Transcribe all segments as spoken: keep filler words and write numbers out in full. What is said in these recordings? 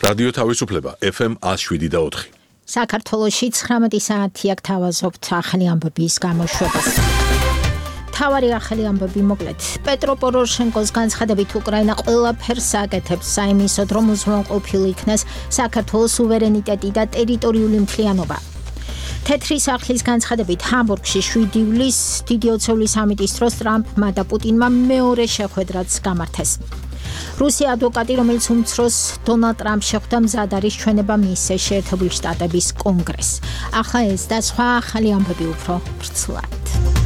რადიო თავისუფლება ეფ ემ one oh seven და four. საქართველოში ცხრამეტი საათი აქ თავაზობთ ახალი ამბების გამოშვებას. თავარი ახალი ამბები მოკლედ. პეტრო პოროშენკოს განცხადებით უკრაინა ყველაფერს აკეთებს საიმისოდ, რომ უზრუნველყოფილი იქნეს საქართველოს სუვერენიტეტი და ტერიტორიული მთლიანობა. თეთრი სახლის განცხადებით ჰამბურგში შვიდი ივლისს დიდი ოცეული სამიტის დროს ტრამპმა და პუტინმა მეორე შეხვედრაც გამართეს. რუსია ადვოკატი, რომელიც უმცროს დონალდ ტრამპს შეხვდა, მზად არის ჩვენება მისცეს შეერთებული შტატების კონგრესს. ახლა ეს და სხვა ახალი ამბები უფრო ვრცლად.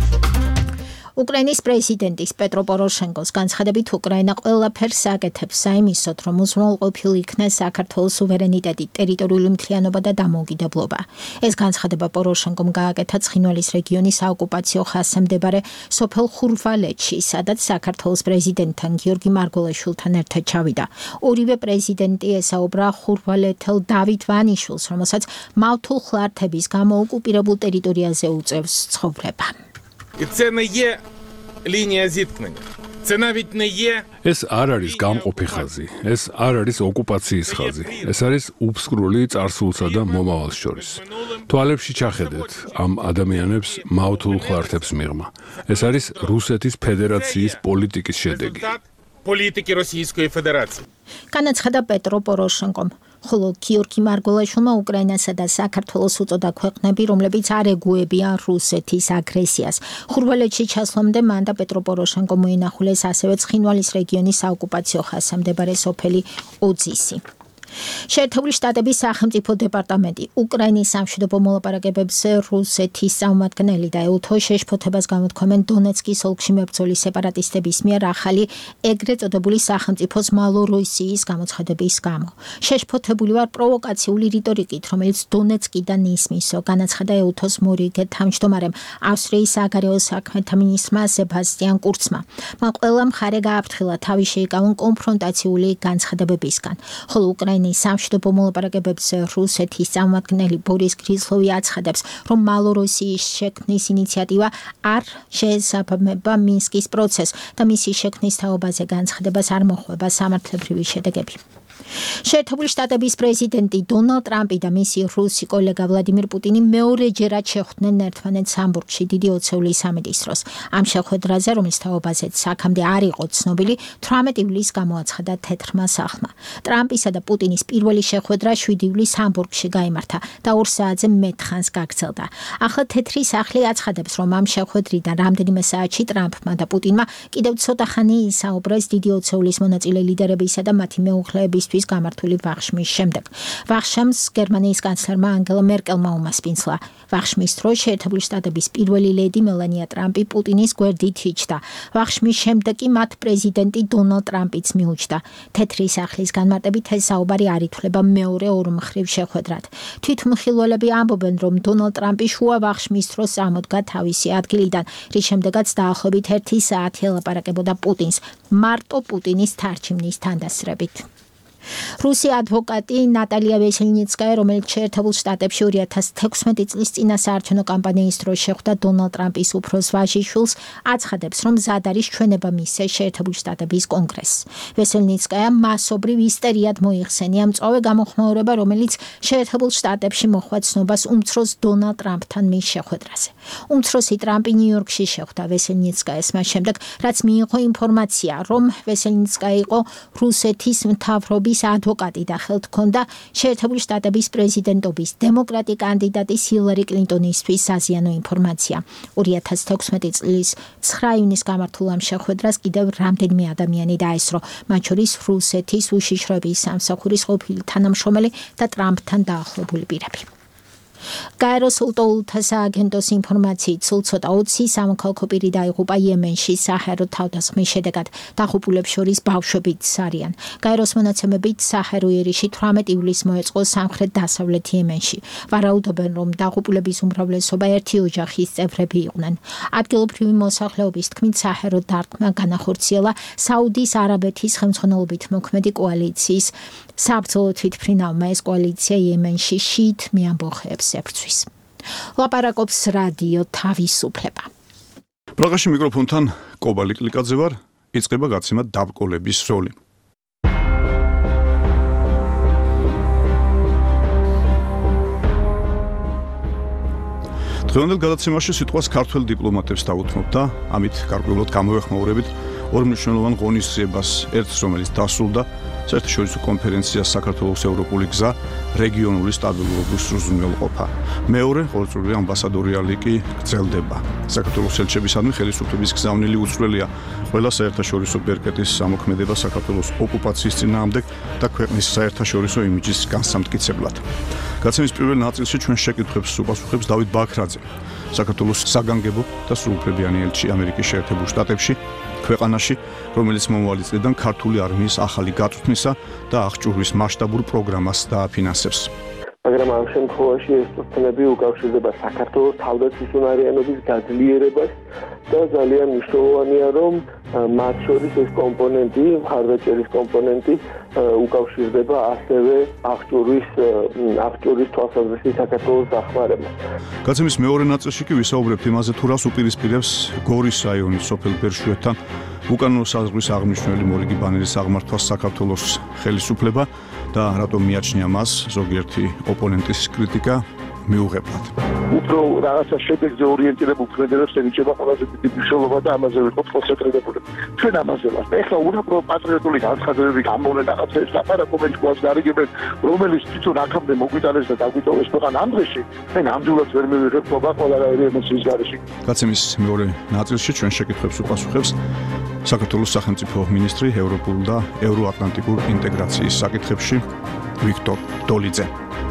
უკრაინის პრეზიდენტის პეტრო პოროშენკოს განცხადებით უკრაინა ყველაფერს აკეთებს საიმისოდ, რომ უზრუნველყოფილი იქნეს საქართველოს სუვერენიტეტი, ტერიტორიული მთლიანობა და დამოუკიდებლობა. ეს განცხადება პოროშენკომ გააკეთა ცხინვალის რეგიონის საოკუპაციო ხაზზე მდებარე სოფელ ხურვალეთში, სადაც საქართველოს პრეზიდენტთან გიორგი მარგველაშვილთან ერთად ჩავიდა. ორივე პრეზიდენტი ესაუბრა ხურვალეთელ დავით ვანიშვილს, რომელსაც მავთულ ხლართების გამო ოკუპირებულ ტერიტორიაზე უწევს ცხოვრება. І це не є лінія зіткнення. Це навіть не є ეს არ არის გამყოფი ხაზი, ეს არ არის ოკუპაციის ხაზი. ეს არის უბსკრული წარსულსა და მომავალს შორის. თვალებში ჩახედეთ ამ ადამიანებს მავთულ ხლართებს მიღმა. ეს არის რუსეთის ფედერაციის პოლიტიკის შედეგი. політики Російської Федерації. განაცხადა პეტრო პოროშენკომ. ხოლო გიორგი მარგველაშვილმა უკრაინასა და საქართველოს უწოდა ქვეყნები, რომლებიც არ ეგუებიან რუსეთის აგრესიას. ხურვალეთში ჩასვლამდე მან და პეტრო პოროშენკომ მოინახულეს ასევე ცხინვალის რეგიონის საოკუპაციო ხაზზე მდებარე სოფელი ოძისი. შეერთებული შტატების სახელმწიფო დეპარტამენტი უკრაინის სამშვიდობო მოლაპარაკებებზე რუსეთის წარმომადგენელი და ეუთო შეშფოთებას გამოთქვამენ დონეცკის ოლქში მებრძოლი სეპარატისტების მიერ ახალი ეგრეთ წოდებული სახელმწიფოს მალოროსიის გამოცხადების გამო. შეშფოთებული ვარ პროვოკაციული რიტორიკით, რომელიც დონეცკიდან ისმისო, განაცხადა ეუთოს მორიგე თავმჯდომარემ ავსტრიის საგარეო საქმეთა მინისტრმა სებასტიან კურცმა. მან ყველა მხარე გააფრთხილა თავი შეიკავონ კონფრონტაციული განცხადებებისგან, ხოლო უკრაინის სამშვიდობო მოლაპარაკებებზე რუსეთის წარმომადგენელი ბორის გრიზლოვი აცხადებს, რომ მალოროსიის შექმნის ინიციატივა არ შეესაბამება მინსკის პროცესს და მისი შექმნის თაობაზე განცხადებას არ მოხვება სამართლებრივი შედეგები. შეერთებული შტატების პრეზიდენტი დონალდ ტრამპი და მისი რუსი კოლეგა ვლადიმირ პუტინი მეორეჯერად შეხვდნენ ერთმანეთს ჰამბურგში დიდი ოცეული სამიტის დროს. ამ შეხვედრაზე, რომლის თაობაზეც აქამდე არ იყო ცნობილი, თვრამეტი ივლისს გამოაცხადა თეთრმა სახლმა. ტრამპისა და პუტინის პირველი შეხვედრა შვიდი ივლისს ჰამბურგში გაიმართა და ორ საათზე მეტხანს გაგრძელდა. ახლა თეთრი სახლი აცხადებს, რომ ამ შეხვედრიდან რამდენიმე საათში ტრამპმა და პუტინმა კიდევ ცოტა ხანი ისაუბრეს დიდი ოცეულის მონაწილე ლიდერებისა და მათი მეუღლეებისთვის გამართული ვახშმის შემდეგ. ვახშმს გერმანიის კანცლერმა ანგელა მერკელმა უმასპინძლა. ვახშმის დროს შეერთებული შტატების პირველი ლედი მელანია ტრამპი პუტინის გვერდით იჯდა. ვახშმის შემდეგ კი მათ პრეზიდენტი დონალდ ტრამპიც მიუჯდა. თეთრი სახლის განმარტებით ეს საუბარი არ ითვლება მეორე ორმხრივ შეხვედრად. თვითმხილველები ამბობენ, რომ დონალდ ტრამპი შუა ვახშმის დროს ამოდგა თავისი ადგილიდან, რის შემდეგაც დაახლოებით ერთი საათი ელაპარაკებოდა პუტინს, მარტო პუტინის თარჩივნის თანდასწრებით. რუსი ადვოკატი ნატალია ვესელნიცკაია, რომელიც შეერთებულ შტატებში ორი ათას თექვსმეტი წლის წინასაარჩევნო კამპანიის დროს შეხვდა დონალდ ტრამპის უფროს ვაჟიშვილს, აცხადებს, რომ მზად არის ჩვენება მისცეს შეერთებული შტატების კონგრესს. ვესელნიცკაია მასობრივ ისტერიად მოიხსენია მწვავე გამოხმაურება, რომელიც შეერთებულ შტატებში მოჰყვა ცნობას უმცროს დონალდ ტრამპთან მის შეხვედრაზე. უმცროსი ტრამპი ნიუ-იორკში შეხვდა ვესელნიცკაიას მას შემდეგ, რაც მიიღო ინფორმაცია, რომ ვესელნიცკაია იყო რუსეთის მთავრობის ადვოკატი და ხელთ ჰქონდა შეერთებული შტატების პრეზიდენტობის დემოკრატი კანდიდატის ჰილარი კლინტონისთვის საზიანო ინფორმაცია. ორი ათას თექვსმეტი წლის ცხრა ივნისს გამართულ ამ შეხვედრას კიდევ რამდენიმე ადამიანი დაესწრო, მათ შორის რუსეთის უშიშროების სამსახურის ყოფილი თანამშრომელი და ტრამპთან დაახლოებული პირები. გაეროს ულტოულთა სააგენტოს ინფორმაციით სულ ცოტა ოცი სამოქალაქო პირი დაიღუპა იემენში საჰაერო თავდასხმის შედეგად. დაღუპულებს შორის ბავშვებიც არიან. გაეროს მონაცემებით საჰაერო იერიში თვრამეტი ივლისს მოეწყო სამხრეთ დასავლეთ იემენში. ვარაუდობენ, რომ დაღუპულების უმრავლესობა ერთი ოჯახის წევრები იყვნენ. ადგილობრივი მოსახლეობის თქმით, საჰაერო დარტყმა განახორციელა საუდის არაბეთის ხელმძღვანელობით მოქმედი კოალიციის საბრძოლო თვითმფრინავმა. ეს კოალიცია იემენში შიით მეამბოხეებს ებრძვის. ლაპარაკობს რადიო თავისუფლება. პრაღაში მიკროფონთან კობალი კლიკაძე ვარ, იწყება გაცემა დაბრკოლების როლი. დღევანდელ გადაცემაში სიტყვას ქართველ დიპლომატებს დავუთმობ და ამით გარკვეულად გამოვეხმაურებით ორ მნიშვნელოვან ღონისძიებას, ერთს რომელიც დასრულდა საერთაშორისო კონფერენცია საქართველოს ევროპული გზა რეგიონული სტაბილურობის სრულზრუნველყოფა. მეორე ყოველწლიური ამბასადორიალი კი გრძელდება. საქართველოს ელჩებისადმი ხელისუფლების გზავნილი უცვლელია ყველა საერთაშორისო ბერკეტის სამოქმედება საქართველოს ოკუპაციის წინააღმდეგ და ქვეყნის საერთაშორისო იმიჯის განსამტკიცებლად. გაცემის პირველ ნაწილში ჩვენ შეკითხვებს უპასუხებს დავით ბაქრაძე, საქართველოს საგანგებო და სრულუფლებიანი ელჩი ამერიკის შეერთებულ შტატებში, ქვეყანაში, რომელიც მომავალი წლიდან ქართული არმიის ახალი გაწვრთნისა და აღჭურვის მასშტაბურ პროგრამას დააფინანსებს. მაგრამ ამ შემთხვევაში ეს პროცესები უკავშირდება საქართველოს თავდაცვისუნარიანობის გაძლიერებას და ძალიან მნიშვნელოვანია, რომ მათ შორის ეს კომპონენტი, მხარდაჭერის კომპონენტი უკავშირდება ასევე აღჭურვის აღჭურვის თვალსაზრისით საქართველოს დახმარებას. გაცემის მეორე ნაწილში კი ვისაუბრებთ იმაზე, თუ რას უპირისპირებს გორის რაიონის სოფელ ბერშუეთთან უკანონო საზღვრის აღმნიშვნელი მორიგი ბანერის აღმართვას საქართველოს ხელისუფლება და რატომ მიაჩნია მას ზოგიერთი ოპონენტის კრიტიკა მიუღებლად. უფრო რაღაცა შედეგზე ორიენტირებულ ქმედებებს ენიჭება ყველაზე დიდი მნიშვნელობა და ამაზე ვიყოთ კონცენტრირებული. ჩვენ ამაზე ვართ. ეხლა უბრალოდ პატრიოტული განცხადებები გამოვლენ რაღაცა ეს ლაპარაკო მეჭყვას გარიგებენ, რომელიც თვითონ აქამდე მოგვიტანეს და დაგვიტოვეს ქვეყანა ამ დღეში. მე ნამდვილად ვერ მივიღებ ხობა ყველანაირი ემოციის გარეშე. გაცემის მეორე ნაწილში ჩვენ შეკითხვებს უპასუხებს საქართველოს სახელმწიფო მინისტრი ევროპულ და ევროატლანტიკურ ინტეგრაციის საკითხებში ვიქტორ დოლიძე.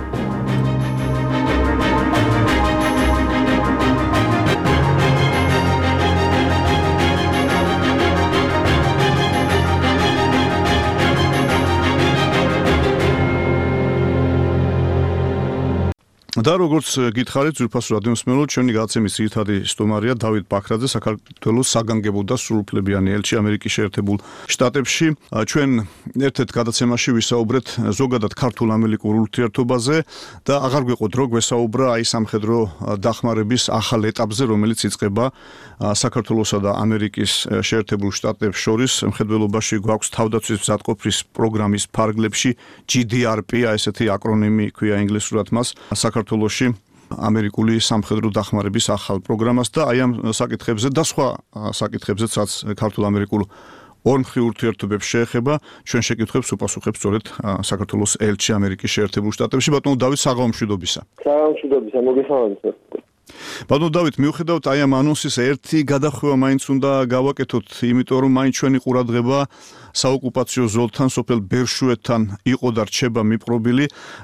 და როგორც გითხარით, ძვირფასო რადიომსმენელო, ჩვენი გადაცემის ძირითადი სტუმარია დავით ბაქრაძე, საქართველოს საგანგებო და სრულუფლებიანი ელჩი ამერიკის შეერთებულ შტატებში. ჩვენ ერთ-ერთ გადაცემაში ვისაუბრეთ ზოგადად ქართულ-ამერიკულ ურთიერთობაზე და აღარ გვეყოთ რო გვესაუბრა აი სამხედრო დახმარების ახალ ეტაპზე, რომელიც იწყება საქართველოსა და ამერიკის შეერთებულ შტატებს შორის. მხედველობაში გვაქვს თავდაცვის მზადყოფნის პროგრამის ფარგლებში ჯი დი არ პი, აი ესეთი აკრონიმი ქვია ინგლისურად მას, საქართველოში ამერიკული სამხედრო დახმარების ახალ პროგრამას და აი ამ საკითხებზე და სხვა საკითხებზეც, რაც ქართულ-ამერიკულ ორმხრივ ურთიერთობებს შეეხება, ჩვენ შეკითხვებს უპასუხებს სწორედ საქართველოს ელჩი ამერიკის შეერთებულ შტატებში. ბატონო დავით, საღამომშვიდობისა. საღამომშვიდობისა, მოგესალმებით. ბატონო დავით, მიუხედავად აი ამ ანონსის ერთი გადახვევა მაინც უნდა გავაკეთოთ, იმიტომ რომ მაინც ჩვენი ყურადღება საოკუპაციო ზოლთან, სოფელ ბერშუეთთან იყო და რჩება მიპყრობილი.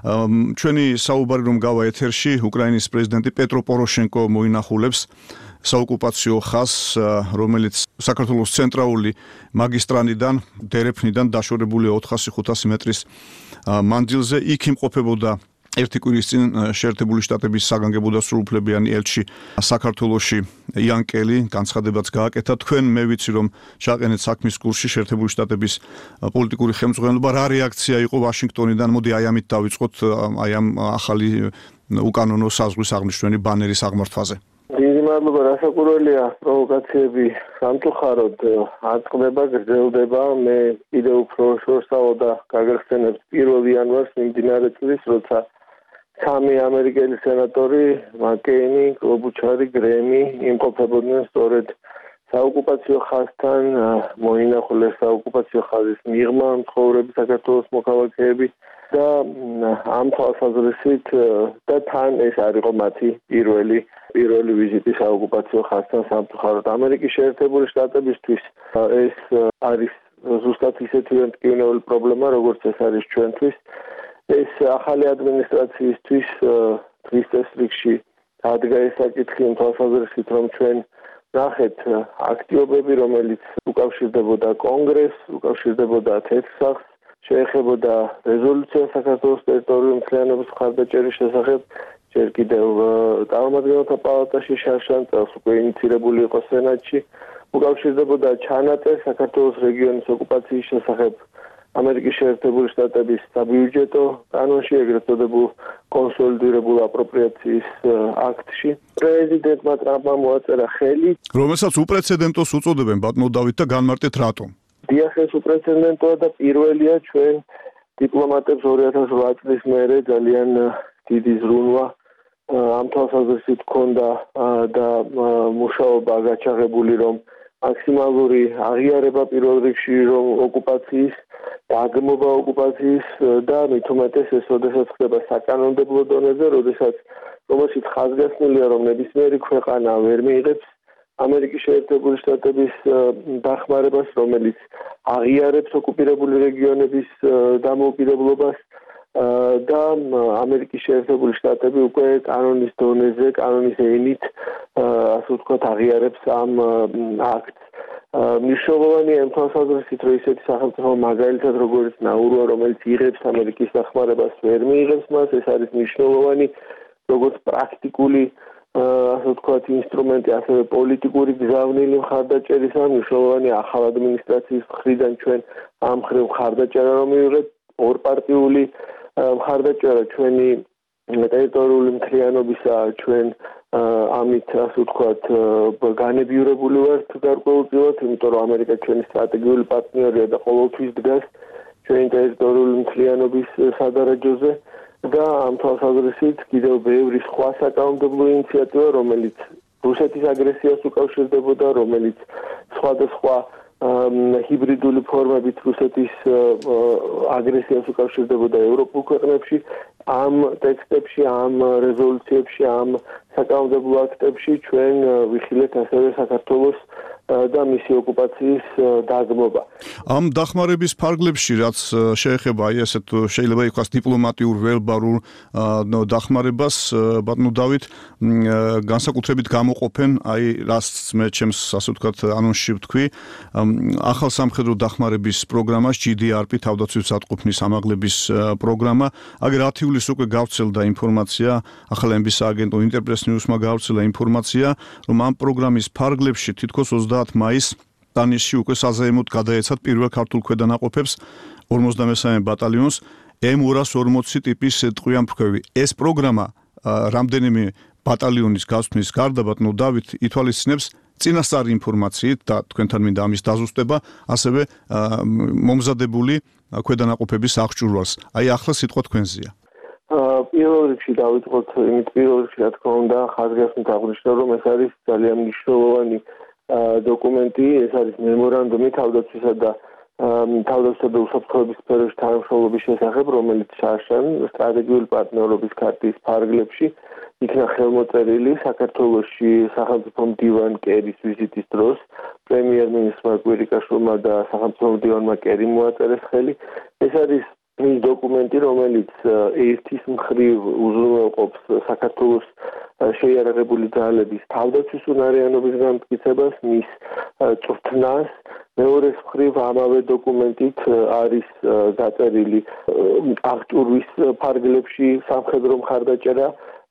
ჩვენი საუბარი რომ გავა ეთერში, უკრაინის პრეზიდენტი პეტრო პოროშენკო მოინახულებს საოკუპაციო ხაზს, რომელიც საქართველოს ცენტრალური მაგისტრალიდან, დერეფნიდან დაშორებულია ოთხასი ხუთასი მეტრის მანძილზე, იქ იმყოფებოდა ერთი კვირის წინ შეერთებული შტატების საგანგებო და სრულუფლებიანი ელჩი საქართველოში იან კელი, განცხადებაც გააკეთა. თქვენ მე ვიცი რომ ჩაყენეთ საქმის კურსში შეერთებული შტატების პოლიტიკური ხელმძღვანელობა, რა რეაქცია იყო ვაშინგტონიდან? მოდი აი ამით დავიწყოთ, აი ამ ახალი უკანონო საზღვრის აღმნიშვნელი ბანერის აღმართვაზე. დიდი მადლობა, რასაკვირველია, პროვოკაციები სამწუხაროდ აწყდება, გრძელდება. მე კიდევ უფრო შორსაო და გაგახსენებთ პირველ იანვარს მიმდინარე წლის, როცა სამი ამერიკელი სენატორი, მაკეინი, კლობუჩარი, გრემი იმყოფებოდნენ სწორედ საოკუპაციო ხაზთან, მოინახულეს საოკუპაციო ხაზის მიღმა მცხოვრები საქართველოს მოქალაქეები და ამ თვალსაზრისით და თან ეს არ იყო მათი პირველი პირველი ვიზიტი საოკუპაციო ხაზთან სამწუხაროდ ამერიკის შეერთებული შტატებისთვის. ეს არის ზუსტად ისეთივე მტკივნეული პრობლემა, როგორც ეს არის ჩვენთვის. ეს ახალი ადმინისტრაციისთვის დღის წესრიგში ადგა ეს საკითხი იმ თვალსაზრისით, რომ ჩვენ ნახეთ აქტიობები, რომელიც უკავშირდებოდა კონგრესს, უკავშირდებოდა თეთრსახს, შეეხებოდა რეზოლუცია საქართველოს ტერიტორიული მთლიანობის მხარდაჭერის შესახებ, ჯერ კიდევ წარმომადგენელთა პალატაში შარშან წელს უკვე ინიცირებული იყო სენატში, უკავშირდებოდა ჩანაწერ საქართველოს რეგიონის ოკუპაციის შესახებ ამერიკის შეერთებული შტატების საბიუჯეტო კანონში, ეგრეთ წოდებულ კონსოლიდირებულ აპროპრიაციის აქტში. პრეზიდენტმა ტრამპმა მოაწერა ხელი, რომელსაც უპრეცედენტოს უწოდებენ, ბატონო დავით, და განმარტეთ რატომ. დიახ, ეს უპრეცედენტოა და პირველია ჩვენ დიპლომატებს ორი ათას ოთხ წლის მერე ძალიან დიდი ზრუნვა ამ თვალსაზრისით ჰქონდა და მუშაობა გაჩაღებული, რომ მაქსიმალური აღიარება პირველ რიგში რომ ოკუპაციის, დაგმობა ოკუპაციის და მით უმეტეს ეს როდესაც ხდება საკანონმდებლო დონეზე, როდესაც რომელშიც ხაზგასმულია, რომ ნებისმიერი ქვეყანა ვერ მიიღებს ამერიკის შეერთებული შტატების დახმარებას, რომელიც აღიარებს ოკუპირებული რეგიონების დამოუკიდებლობას და ამერიკის შეერთებული შტატები უკვე კანონის დონეზე, კანონის ენით, ასე ვთქვათ, აღიარებს ამ აქტს. მნიშვნელოვანია ამ თვალსაზრისით, რომ ისეთი სახელმწიფო მაგალითად როგორც ნაურუა, რომელიც იღებს ამერიკის დახმარებას, ვერ მიიღებს მას, ეს არის მნიშვნელოვანი როგორც პრაქტიკული ასე ვთქვათ, ინსტრუმენტი, ასევე პოლიტიკური გზავნილი მხარდაჭერისა, მნიშვნელოვანია ახალ ადმინისტრაციის მხრიდან ჩვენ ამ მხრივ მხარდაჭერა რომ მივიღეთ, ორპარტიული მხარდაჭერა ჩვენი ტერიტორიული მთლიანობისა, ჩვენ ამით ასე ვთქვათ, განებიურებული ვართ გარკვეულწილად, იმიტომ რომ ამერიკა ჩვენი სტრატეგიული პარტნიორია და ყოველთვის დგას ჩვენი ტერიტორიული მთლიანობის სადარაჯოზე. და ამ თვალსაზრისით კიდევ ბევრი სხვა საკანონმდებლო ინიციატივა, რომელიც რუსეთის აგრესიას უკავშირდებოდა, რომელიც სხვადასხვა ჰიბრიდული ფორმებით რუსეთის აგრესიას უკავშირდებოდა ევროპულ ქვეყნებში, ამ ტექსტებში, ამ რეზოლუციებში, ამ საკანონმდებლო აქტებში ჩვენ ვიხილეთ ასევე საქართველოს და მისი ოკუპაციის დაგმობა. ამ დახმარების ფარგლებში, რაც შეეხება აი ესეთ შეიძლება იყოს დიპლომატიურ ველბარულ დახმარებას, ბატონო დავით, განსაკუთრებით გამოყოფენ აი რაც მე ჩემს ასე ვთქვათ ანონსში ვთქვი, ახალ სამხედრო დახმარების პროგრამას ჯი დი არ პი თავდაცვის სატყოფნის ამაღლების პროგრამა, აგერ ათი ივლისს უკვე გავრცელდა ინფორმაცია, ახალ ემ ბი-ს აგენტო ინტერპრეს ნიუსმა გავრცელა ინფორმაცია, რომ ამ პროგრამის ფარგლებში თითქოს ოცდაათი მაისს ტანისში უკვე საზეიმოდ გადაეცათ პირველ ქართულ ქვედანაყოფებს ორმოცდამესამე ბატალიონს ემ ორას ორმოცი ტიპის ტყვიამფრქვევი. ეს პროგრამა რამდენიმე ბატალიონის გასვლის გარდა, ბატონო დავით, ითვალისწინებს წინასწარი ინფორმაციით და თქვენთან მინდა ამის დაზუსტება, ასევე მომზადებული ქვედანაყოფების აღჭურვალს. აი ახლა სიტყვა თქვენზეა. პირველ რიგში დავიწყოთ იმით, პირველ რიგში რა თქმა უნდა ხაზგასმით აღვნიშნო, რომ ეს არის ძალიან მნიშვნელოვანი დოკუმენტი, ეს არის მემორანდუმი თავდაცვისა და თავდაცვისა და უსაფრთხოების სფეროში თანამშრომლობის შესახებ, რომელიც შარშან სტრატეგიული პარტნიორობის ქარტის ფარგლებში იქნა ხელმოწერილი საქართველოში სახელმწიფო მდივან კერის ვიზიტის დროს, პრემიერ-მინისტრმა კვირიკაშვილმა და სახელმწიფო მდივანმა კერიმ მოაწერეს ხელი. ეს არის ის დოკუმენტი, რომელიც ერთის მხრივ უზრუნველყოფს საქართველოს შეიარაღებული ძალების თავდაცვის უნარიანობის განმტკიცებას, მის წვრთნას, მეორეს მხრივ ამავე დოკუმენტით არის დაწერილი აღჭურვის ფარგლებში სამხედრო მხარდაჭერა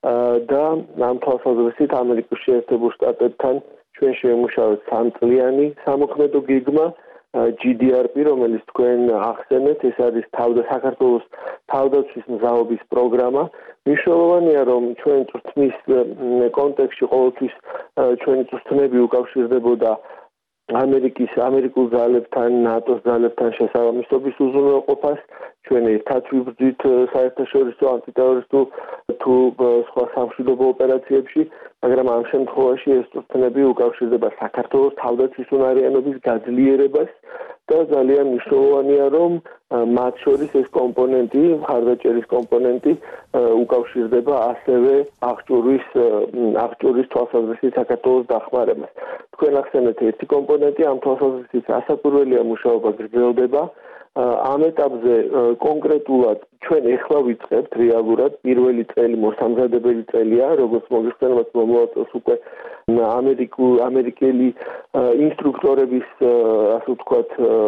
და ამ თვალსაზრისით ამერიკის შეერთებულ შტატებთან ჩვენ შევიმუშავეთ სამწლიანი სამოქმედო გეგმა ჯი დი არ პი, რომელიც თქვენ ახსენეთ, ეს არის თავდა საქართველოს თავდაცვის მზაობის პროგრამა. მნიშვნელოვანია, რომ ჩვენ წვრთნის კონტექსტში ყოველთვის ჩვენი წვრთნები უკავშირდებოდა ამერიკის ამერიკულ ძალებთან, ნატოს ძალებთან შესაბამისობის უზრუნველყოფას. ჩვენ ერთად ვიბრძვით საერთაშორისო ანტიტერორისტულ თუ სხვა სამშვიდობო ოპერაციებში, მაგრამ ამ შემთხვევაში ეს წვრთნები უკავშირდება საქართველოს თავდაცვის უნარიანობის გაძლიერებას და ძალიან მნიშვნელოვანია, რომ მათ შორის ეს კომპონენტი, მხარდაჭერის კომპონენტი უკავშირდება ასევე აღჭურვის აღჭურვის თვალსაზრისით საქართველოს დახმარებას. თქვენ ახსენეთ ერთი კომპონენტი, ამ თვალსაზრისით ასაკურველია მუშაობა გრძელდება. ამ ეტაპზე კონკრეტულად ჩვენ ეხლა ვიწყებთ რეალურად პირველი წელი მოსამზადებელი წელია, როგორც მოგეხსენებათ მომავალ წელს უკვე ამერიკულ ამერიკელი ინსტრუქტორების ასე ვთქვათ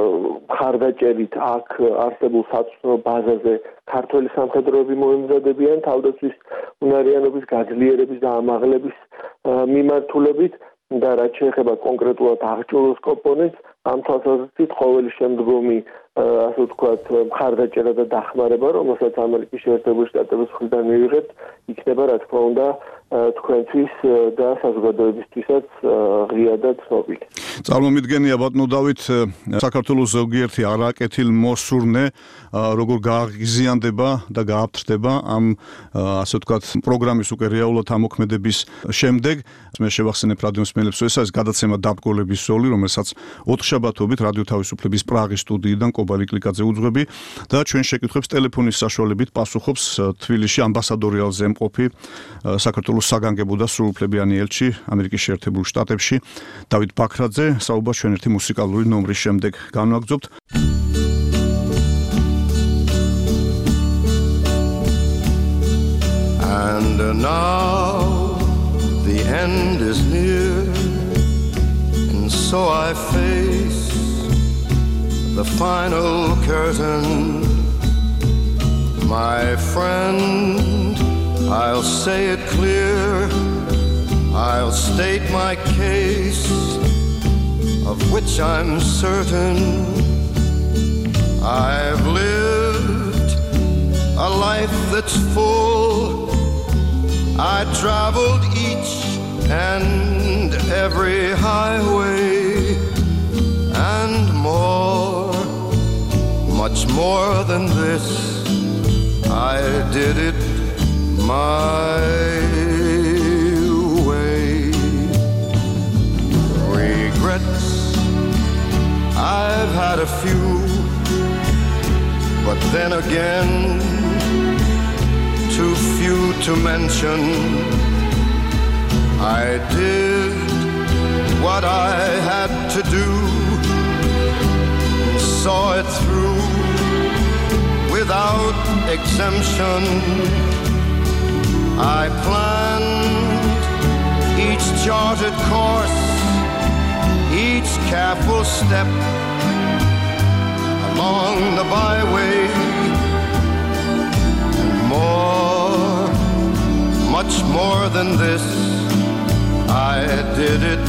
მხარდაჭერით აქ არსებულ საწვრთნო ბაზაზე ქართველი სამხედროები მოემზადებიან თავდაცვის უნარიანობის გაძლიერების და ამაღლების მიმართულებით და რაც შეეხება კონკრეტულად აღჭურვის კომპონენტს, ამ თვალსაზრისით ყოველი შემდგომი ასე ვთქვათ მხარდაჭერა და დახმარება, რომელსაც ამერიკის შეერთებული შტატების მხრიდან მივიღებთ, იქნება რა თქმა უნდა თქვენთვის და საზოგადოებისთვისაც ღია და ცნობილი. წარმომიდგენია ბატონო დავით საქართველოს ზოგიერთი არაკეთილ მოსურნე როგორ გააღიზიანდება და გააფთრდება ამ ასე ვთქვათ პროგრამის უკვე რეალურად ამოქმედების შემდეგ მე შევახსენებ რადიო მსმენელებს ეს არის გადაცემა დაბგოლების ზოლი რომელსაც ოთხშაბათობით რადიო თავისუფლების პრაღის სტუდიიდან კობალი კლიკაძე უძღვები და ჩვენ შეკითხვებს ტელეფონის საშუალებით პასუხობს თბილისში ამბასადორიალ ზემყოფი საქართველოს საგანგებო და სრულუფლებიანი ელჩი ამერიკის შეერთებულ შტატებში დავით ბაქრაძე საუბარს ჩვენ ერთი მუსიკალური ნომრის შემდეგ განვაგრძობთ And now the end is near and so I face the final curtain my friend I'll say it clear I'll state my case of which I'm certain I've lived a life that's full I traveled each and every highway and more much more than this I did it my way regrets I've had a few but then again too few to mention I did what I had to do and saw it through without exemption I planned each charted course each careful step along the byway and more much more than this I did it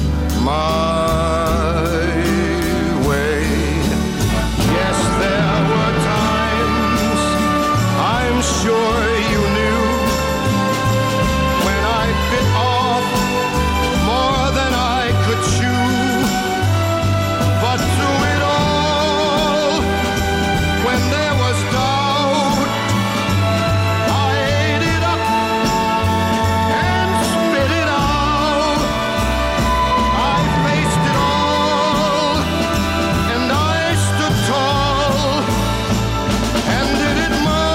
my way yes there were times I'm sure you knew when I bit off more than I could chew but through it all when there was doubt I ate it up and spit it out I faced it all and I stood tall and did it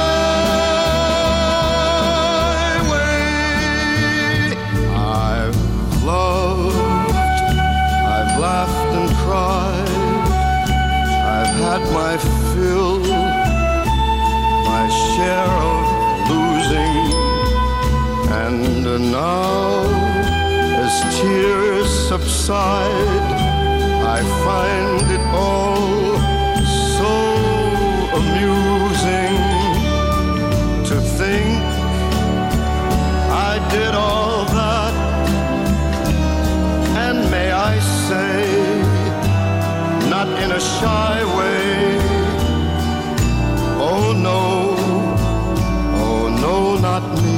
my way I've loved I've laughed and cried I've had my fill my share of losing and now as tears subside I find it all so amusing to think I did all that and may I say not in a shy way oh no oh no not me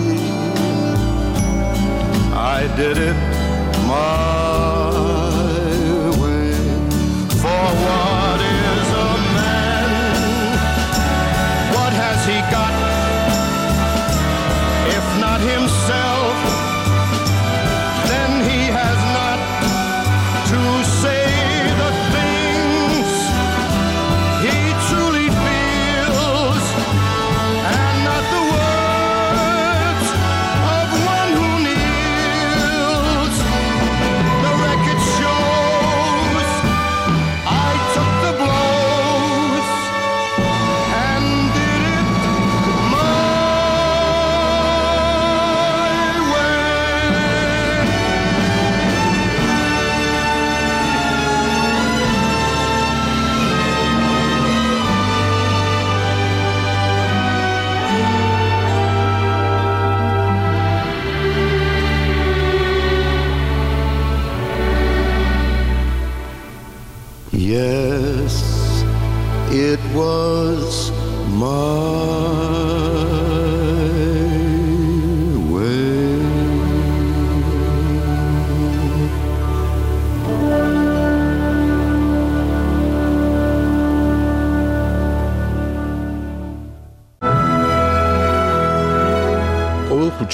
I did it my way for what is a man what has he got if not himself then he has not to say the things he truly feels and not the words of one who kneels the record shows I took the blows and did it my way Yes, it was my way.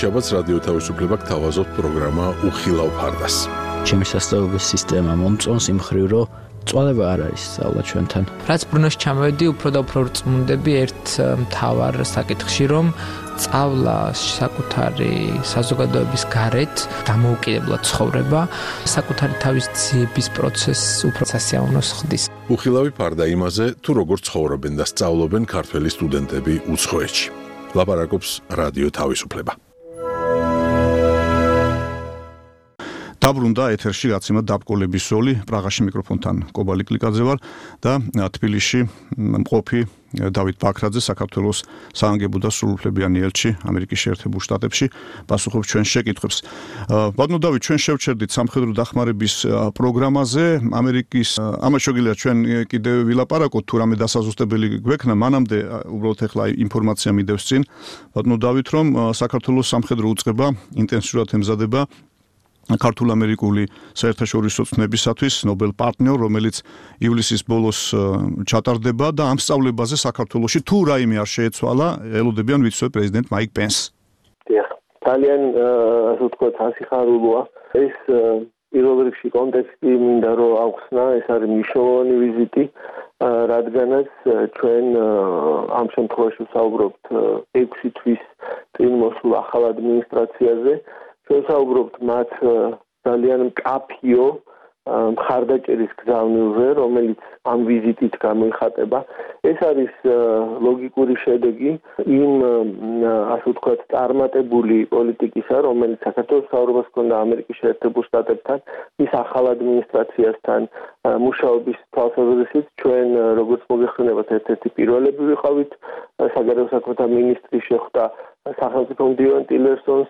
შაბათს რადიო თავისუფლება გთავაზობთ პროგრამა უხილავ ფარდას. ჩემი სასწავლებლების სისტემა მომწონს იმ მხრივ, რომ წვალება არ არის სწავლა ჩვენთან. რაც ბრუნოში ჩამოვედი, უფრო და უფრო რწმუნდები ერთ მთავარ საკითხში, რომ სწავლა საკუთარი საზოგადოების გარეთ დამოუკიდებლად ცხოვრება, საკუთარი თავის ძიების პროცესს უფრო სასიამოვნოს ხდის. უხილავი ფარდა იმაზე, თუ როგორ ცხოვრობენ და სწავლობენ ქართველი სტუდენტები უცხოეთში. ლაპარაკობს რადიო თავისუფლება. დაბრუნდა ეთერში გაცემა დაბკოლების ზოლი, პრაღაში მიკროფონთან კობალი კლიკაძე ვარ და თბილისში მყოფი დავით ბაქრაძე, საქართველოს საანგებო და სრულუფლებიანი ელჩი ამერიკის შეერთებულ შტატებში, პასუხობს ჩვენ შეკითხვებს. ბატონო დავით, ჩვენ შევჩერდით სამხედრო დახმარების პროგრამაზე. ამერიკის ამას შეგიძლია ჩვენ კიდევ ვილაპარაკოთ, თუ რამე დასაზუსტებელი გვექნა, მანამდე უბრალოდ ახლა ინფორმაცია მიდევს წინ. ბატონო დავით, რომ საქართველოს სამხედრო უწყება ინტენსიურად ემზადება ქართულ-ამერიკული საერთაშორისო ცნებისათვის ნობელ პარტნიორ, რომელიც ივლისის ბოლოს ჩატარდება და ამ სწავლებაზე საქართველოში თუ რაიმე არ შეეცვალა, ელოდებიან ვიცე პრეზიდენტ მაიკ პენს. დიახ, ძალიან ასე ვთქვათ, ასიხარულოა ეს პირველ რიგში კონტექსტი მინდა რომ ავხსნა, ეს არის მნიშვნელოვანი ვიზიტი, რადგანაც ჩვენ ამ შემთხვევაში ვსაუბრობთ ექვსი თვის წინ მოსულ ახალ ადმინისტრაციაზე. ჩვენ საუბრობთ მათ ძალიან მკაფიო მხარდაჭერის გზავნილზე, რომელიც ამ ვიზიტით გამოიხატება. ეს არის ლოგიკური შედეგი იმ ასე ვთქვათ წარმატებული პოლიტიკისა, რომელიც საქართველოს საუბრობს ქონდა ამერიკის შეერთებულ შტატებთან, ის ახალ ადმინისტრაციასთან მუშაობის თვალსაზრისით. ჩვენ როგორც მოგეხსენებათ, ერთ-ერთი პირველები ვიყავით, საგარეო საქმეთა მინისტრი შეხვდა სახელმწიფო მდივან ტილერსონს,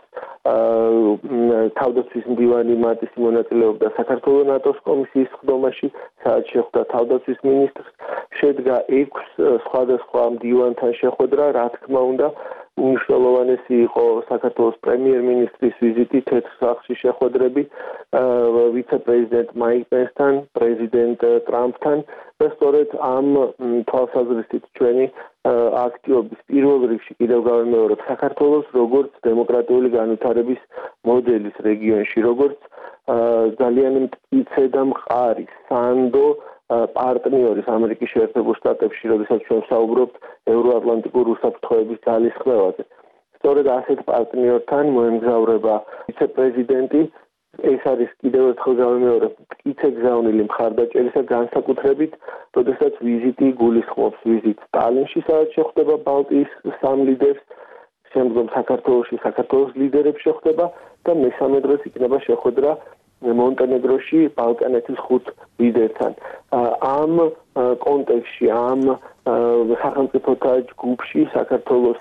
თავდაცვის მდივანი მატისი მონაწილეობდა საქართველოს ნატოს კომისიის ხდომაში, სადაც შეხვდა თავდაცვის მინისტრს, შედგა ექვს სხვადასხვა მდივანთან შეხვედრა, რა თქმა უნდა, მნიშვნელოვანესი იყო საქართველოს პრემიერ-მინისტრის ვიზიტი, თეთრ სახლში შეხვედრები, ვიცე-პრეზიდენტ მაიკ პენსთან, პრეზიდენტ ტრამპთან და სწორედ ამ თვალსაზრისით ჩვენი აქტივობის პირველ რიგში კიდევ გავიმეორებ საქართველოს როგორც დემოკრატიული განვითარების მოდელის რეგიონში, როგორც ძალიან მტკიცე და მყარი სანდო პარტნიორის ამერიკის შეერთებულ შტატებში, როდესაც ჩვენ ვსაუბრობთ ევროატლანტიკური უსაფრთხოების ძალისხმევაზე. სწორედ ასეთ პარტნიორთან მოემგზავრება ვიცე-პრეზიდენტი. ეს არის კიდევ ერთხელ გავიმეორებ, მტკიცე გზავნილი მხარდაჭერისა განსაკუთრებით, როდესაც ვიზიტი გულისხმობს ვიზიტ სტალინში, სადაც შეხვდება ბალტიის სამ ლიდერს, შემდგომ საქართველოში საქართველოს ლიდერებს შეხვდება და მესამე დროს იქნება შეხვედრა მონტენეგროში ბალკანეთის ხუთ ლიდერთან. ამ კონტექსტში, ამ სახელმწიფოთა ჯგუფში საქართველოს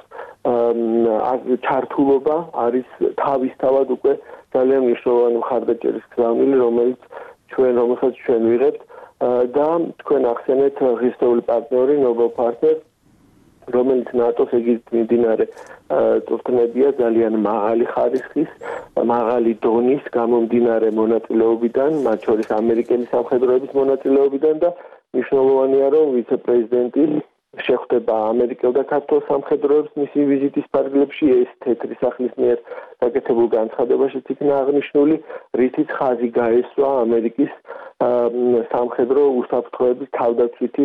ჩართულობა არის თავისთავად უკვე ძალიან მნიშვნელოვანი მხარდაჭერის გზავნილი, რომელიც ჩვენ რომელსაც ჩვენ ვიღებთ და თქვენ ახსენეთ ღირსეული პარტნიორი, ნობელ პარტნიორ, რომელიც ნატოს ეგიდით მიმდინარე წვრთნებია ძალიან მაღალი ხარისხის, მაღალი დონის გამომდინარე მონაწილეობიდან, მათ შორის ამერიკელი სამხედროების მონაწილეობიდან და მნიშვნელოვანია, რომ ვიცე-პრეზიდენტი შეხვდება ამერიკელ და ქართულ სამხედროებს მისი ვიზიტის ფარგლებში, ეს თეთრი სახლის მიერ გაკეთებულ განცხადებაშიც იქნა აღნიშნული, რითიც ხაზი გაესვა ამერიკის სამხედრო უსაფრთხოების თავდაცვითი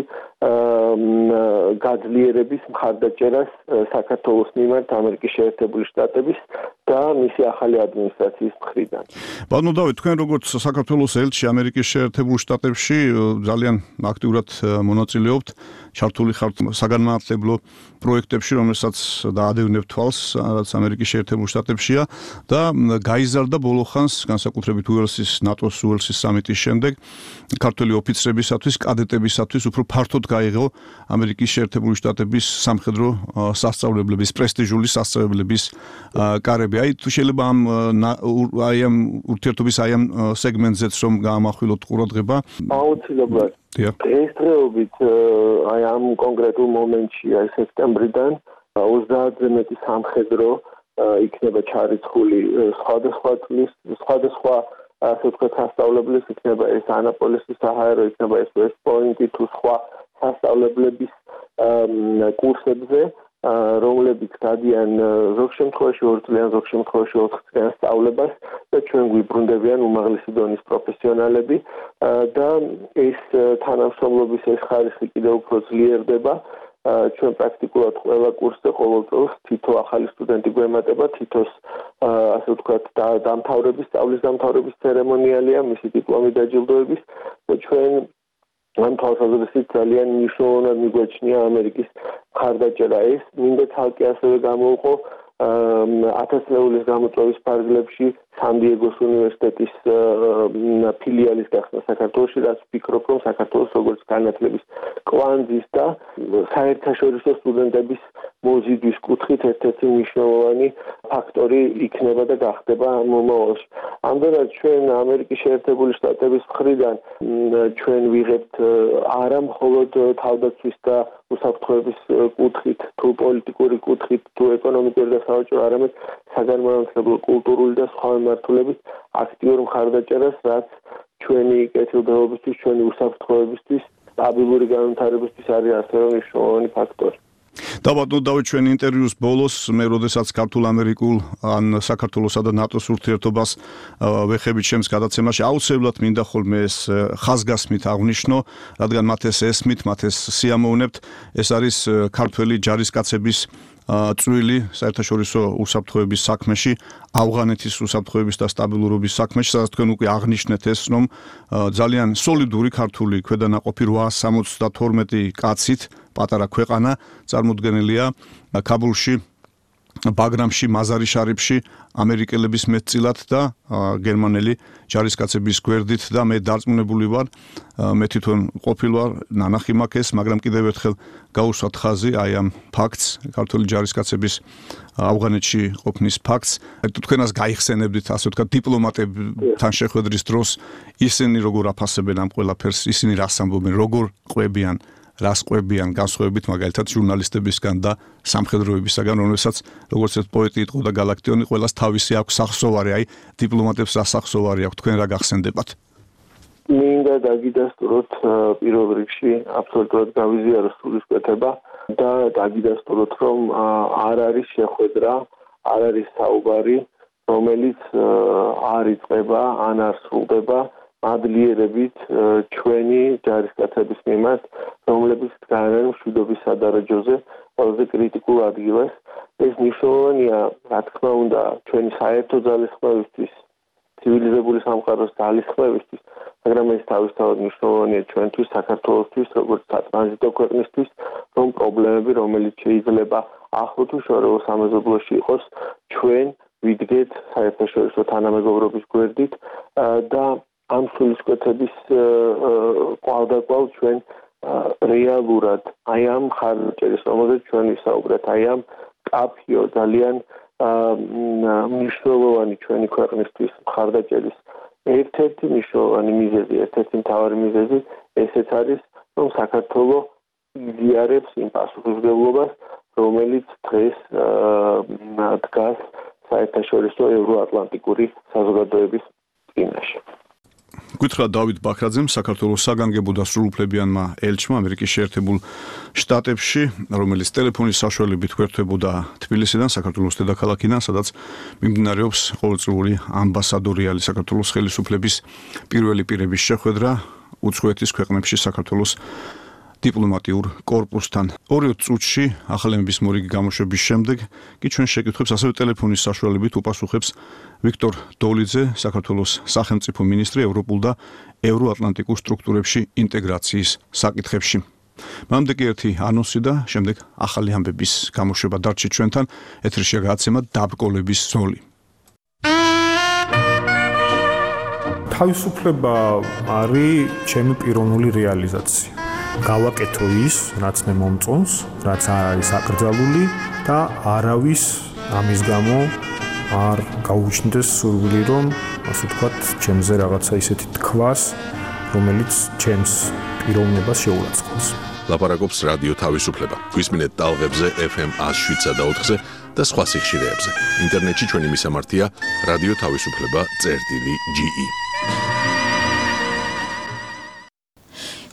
გაძლიერების მხარდაჭერას საქართველოს მიმართ ამერიკის შეერთებული შტატების და მისი ახალი ადმინისტრაციის მხრიდან. ბატონო დავით, თქვენ როგორც საქართველოს ელჩი ამერიკის შეერთებულ შტატებში ძალიან აქტიურად მონაწილეობთ, ჩართული ხართ საგანმანათლებლო პროექტებში, რომელსაც დაადევნებთ თვალს, რაც ამერიკის შეერთებულ შტატებშია და გაიზარდა ბოლო ხანს, განსაკუთრებით უელსის ნატოს უელსის სამიტის შემდეგ, ქართველი ოფიცრებისათვის, კადეტებისათვის უფრო ფართოდ გაიღო ამერიკის შეერთებული შტატების სამხედრო სასწავლებლების, პრესტიჟული სასწავლებლების კარები. აი თუ შეიძლება ამ აი ამ ურთიერთობის აი ამ სეგმენტზეც რომ გაამახვილოთ ყურადღება. აუცილებლად. დღესდღეობით აი ამ კონკრეტულ მომენტში, აი სექტემბრიდან ოცდაათზე მეტი სამხედრო იქნება ჩარიცხული სხვადასხვა წლის, სხვადასხვა ასე ვთქვათ სასწავლებლის, იქნება ეს ანაპოლისის საჰაერო, იქნება ეს ვესტ პოინტი თუ სხვა სასწავლებლების კურსებზე რომლებიც გადიან ზოგ შემთხვევაში ორ წლიან, ზოგ შემთხვევაში ოთხ წლიან სწავლებას და ჩვენ გვიბრუნდებიან უმაღლესი დონის პროფესიონალები და ეს თანამშრომლობის ეს ხარისხი კიდევ უფრო ძლიერდება. ჩვენ პრაქტიკულად ყველა კურსზე ყოველ წელს თითო ახალი სტუდენტი გვემატება, თითოს ასე ვთქვათ დამთავრების, სწავლის დამთავრების ცერემონიალია, მისი დიპლომი დაჯილდოების და ჩვენ ამ თვალსაზრისით ძალიან მნიშვნელოვნად მიგვაჩნია ამერიკის მხარდაჭერა. ეს მინდა ცალკე ასევე გამოვყო ათასწლეულის გამოწვევის ფარგლებში სან-დიეგოს უნივერსიტეტის ფილიალის გახსნა საქართველოში, რაც ვფიქრობ, რომ საქართველოს როგორც განათლების კვანძის და საერთაშორისო სტუდენტების მოზიდვის კუთხით ერთ-ერთი მნიშვნელოვანი ფაქტორი იქნება და გახდება მომავალში. ამდენად ჩვენ ამერიკის შეერთებული შტატების მხრიდან ჩვენ ვიღებთ არა მხოლოდ თავდაცვის და უსაფრთხოების კუთხით, თუ პოლიტიკური კუთხით, თუ ეკონომიკური და სავაჭრო, არამედ საგანმანათლებლო, კულტურული და სხვა მიმართულებით აქტიურ მხარდაჭერას, რაც ჩვენი კეთილდღეობისთვის, ჩვენი უსაფრთხოებისთვის, სტაბილური განვითარებისთვის არის ასევე მნიშვნელოვანი ფაქტორი. და ბატონო დავით, ჩვენ ინტერვიუს ბოლოს მე როდესაც ქართულ-ამერიკულ ან საქართველოსა და ნატოს ურთიერთობას ვეხებით ჩემს გადაცემაში, აუცილებლად მინდა ხოლმე ეს ხაზგასმით აღვნიშნო, რადგან მათ ეს ესმით, მათ ეს სიამოვნებთ, ეს არის ქართველი ჯარისკაცების წვილი საერთაშორისო უსაფრთხოების საქმეში, ავღანეთის უსაფრთხოების და სტაბილურობის საქმეში, სადაც თქვენ უკვე აღნიშნეთ ეს, რომ ძალიან სოლიდური ქართული ქვედანაყოფი რვაას სამოცდათორმეტი კაცით პატარა ქვეყანა წარმოდგენილია ქაბულში, ბაგრამში, მაზარი-შარიფში ამერიკელების მეტწილად და გერმანელი ჯარისკაცების გვერდით და მე დარწმუნებული ვარ, მე თვითონ ყოფილ ვარ, ნანახი მაქვს ეს, მაგრამ კიდევ ერთხელ გაუსვათ ხაზი აი ამ ფაქტს, ქართული ჯარისკაცების ავღანეთში ყოფნის ფაქტს. თქვენას გაიხსენებდით, ასე ვთქვათ, დიპლომატებთან შეხვედრის დროს, ისინი როგორ აფასებენ ამ ყველაფერს, ისინი რას ამბობენ, როგორ ყვებიან რას ყვებიან განსხვავებით მაგალითად ჟურნალისტებისგან და სამხედროებისგან, რომელსაც როგორც ერთ პოეტი იყო და გალაქტიონი, ყველას თავისი აქვს სახსოვარი, აი დიპლომატებს რა სახსოვარი აქვს, თქვენ რა გახსენდებათ? მინდა დაგიდასტუროთ პირველ რიგში აბსოლუტურად გავიზიაროს სულისკვეთება და დაგიდასტუროთ, რომ არ არის შეხვედრა, არ არის საუბარი, რომელიც არ იწყება, ან არ სრულდება ადლიერებით ჩვენი ჯარისკაცების მიმართ, რომლებიც დგანან მშვიდობის სადარაჯოზე ყველაზე კრიტიკულ ადგილას. ეს მნიშვნელოვანია, რა თქმა უნდა, ჩვენი საერთო ძალისხმევისთვის, ცივილიზებული სამყაროს ძალისხმევისთვის, მაგრამ ეს თავისთავად მნიშვნელოვანია ჩვენთვის, საქართველოსთვის, როგორც სატრანზიტო ქვეყნისთვის, რომ პრობლემები, რომელიც შეიძლება ახლო თუ შორეულ სამეზობლოში იყოს, ჩვენ ვიდგეთ საერთაშორისო თანამეგობრობის გვერდით და ამ სულისკვეთების კვალდაკვალ ჩვენ რეალურად აი ამ მხარდაჭერის, რომელზეც ჩვენ ვისაუბრეთ, აი ამ კაფიო ძალიან მნიშვნელოვანი ჩვენი ქვეყნისთვის მხარდაჭერის ერთ-ერთი მნიშვნელოვანი მიზეზი, ერთ-ერთი მთავარი მიზეზი ესეც არის, რომ საქართველო იზიარებს იმ პასუხისმგებლობას, რომელიც დღეს დგას საერთაშორისო ევროატლანტიკური საზოგადოების წინაშე. გითხრა დავით ბაქრაძემ, საქართველოს საგანგებო და სრულუფლებიანმა ელჩმა ამერიკის შეერთებულ შტატებში, რომელიც ტელეფონის საშუალებით გვერდებოდა თბილისიდან, საქართველოს დედაქალაქიდან, სადაც მიმდინარეობს ყოველწლიური ამბასადორიალი საქართველოს ხელისუფლების პირველი პირების შეხვედრა უცხოეთის ქვეყნებში საქართველოს დიპლომატიურ კორპუსთან. ორი წუთში ახალემების მორიგი გამოშვების შემდეგ კი ჩვენ შეკითხვებს ასევე ტელეფონის საშუალებით უპასუხებს ვიქტორ დოლიძე, საქართველოს სახელმწიფო მინისტრი ევროპულ და ევროატლანტიკურ სტრუქტურებში ინტეგრაციის საკითხებში. მანამდე კი ერთი ანონსი და შემდეგ ახალი ამბების გამოშვება დარჩით ჩვენთან. ეთერში გადაცემა დაბკოლების ზოლი. თავისუფლება არის ჩემი პიროვნული რეალიზაცია. გავაკეთო ის, რაც მე მომწონს, რაც არ არის აკრძალული და არავის ამის გამო არ გაუჩნდეს სურვილი, რომ ასე ვთქვათ, ჩემზე რაღაცა ისეთი თქვას, რომელიც ჩემს პიროვნებას შეურაცხყოფს. ლაპარაკობს რადიო თავისუფლება. გვისმინეთ ტალღებზე ეფ ემ ას შვიდსა და ოთხზე და სხვა სიხშირეებზე. ინტერნეტში ჩვენი მისამართია რადიო თავისუფლება წერტილი ჯი ი.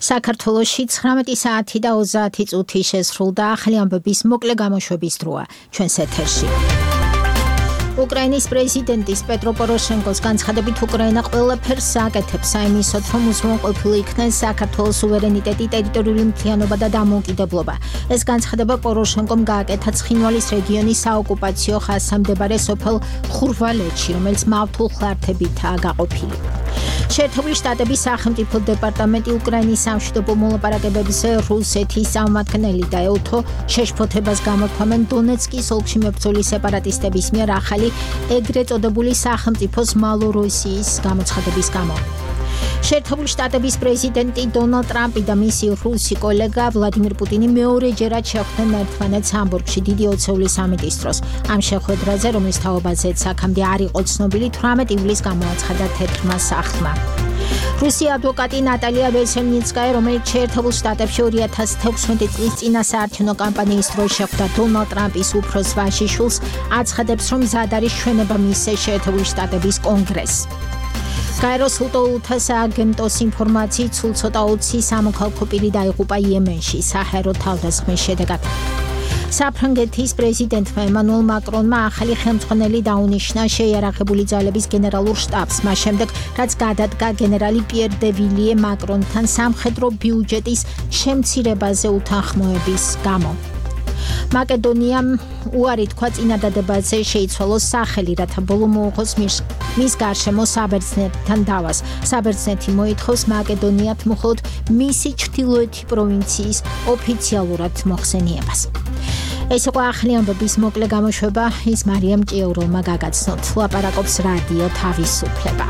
საქართველოში ცხრამეტი საათი და ოცდაათი წუთი შესრულდა ახალი ამბების მოკლე გამოშვების დროა ჩვენს ეთერში. უკრაინის პრეზიდენტის პეტრო პოროშენკოს განცხადებით უკრაინა ყველაფერს აკეთებს საიმისოდ, რომ უზრუნველყოფილი იქნეს საქართველოს სუვერენიტეტი, ტერიტორიული მთლიანობა და დამოუკიდებლობა. ეს განცხადება პოროშენკომ გააკეთა ცხინვალის რეგიონის საოკუპაციო ხაზთან მდებარე სოფელ ხურვალეთში, რომელიც მავთულ ხლართებითაა გაყოფილი. შეერთებული შტატების სახელმწიფო დეპარტამენტი უკრაინის სამშვიდობო მოლაპარაკებებზე რუსეთის წარმომადგენელი და ეუთო შეშფოთებას გამოთქვამენ დონეცკის ოლქში მებრძოლი სეპარატისტების მიერ ახალი ეგრეთ წოდებული სახელმწიფოს მალოროსიის გამოცხადების გამო. შეერთებული შტატების პრეზიდენტი დონალდ ტრამპი და მისი რუსი კოლეგა ვლადიმირ პუტინი მეორეჯერად შეხვდნენ ერთმანეთს ჰამბურგში დიდი ოცეული სამიტის დროს. ამ შეხვედრაზე, რომლის თაობაზეც აქამდე არ იყო ცნობილი, თვრამეტი ივლისს გამოაცხადა თეთრმა სახლმა. რუსი ადვოკატი ნატალია ვესელნიცკაია, რომელიც შეერთებულ შტატებში ორი ათას თექვსმეტი წლის წინა საარჩევნო კამპანიის დროს შეხვდა დონალდ ტრამპის უფროს ვაჟიშვილს, აცხადებს, რომ მზად არის ჩვენება მისცეს შეერთებული შტატების კონგრესს. გაეროს უტოულთა სააგენტოს ინფორმაციით სულ ცოტა ოცი სამოქალაქო პირი დაიღუპა იემენში საჰაერო თავდასხმის შედეგად. საფრანგეთის პრეზიდენტმა ემანუელ მაკრონმა ახალი ხელმძღვანელი დაუნიშნა შეიარაღებული ძალების გენერალურ შტაბს, მას შემდეგ, რაც გადადგა გენერალი პიერ დე ვილიე მაკრონთან სამხედრო ბიუჯეტის შემცირებაზე უთანხმოების გამო. მაკედონიამ უარი თქვა წინადადებაზე შეიცვალოს სახელი, რათა ბოლო მოუღოს მის გარშემო საბერძნეთთან დავას. საბერძნეთი მოითხოვს მაკედონიათ მხოლოდ მისი ჩრდილოეთი პროვინციის ოფიციალურად მოხსენიებას. ეს იყო ახალი ამბების მოკლე გამოშვება, ის მარიამ ჭიაუროვმა გაგაცნოთ. ლაპარაკობს რადიო თავისუფლება.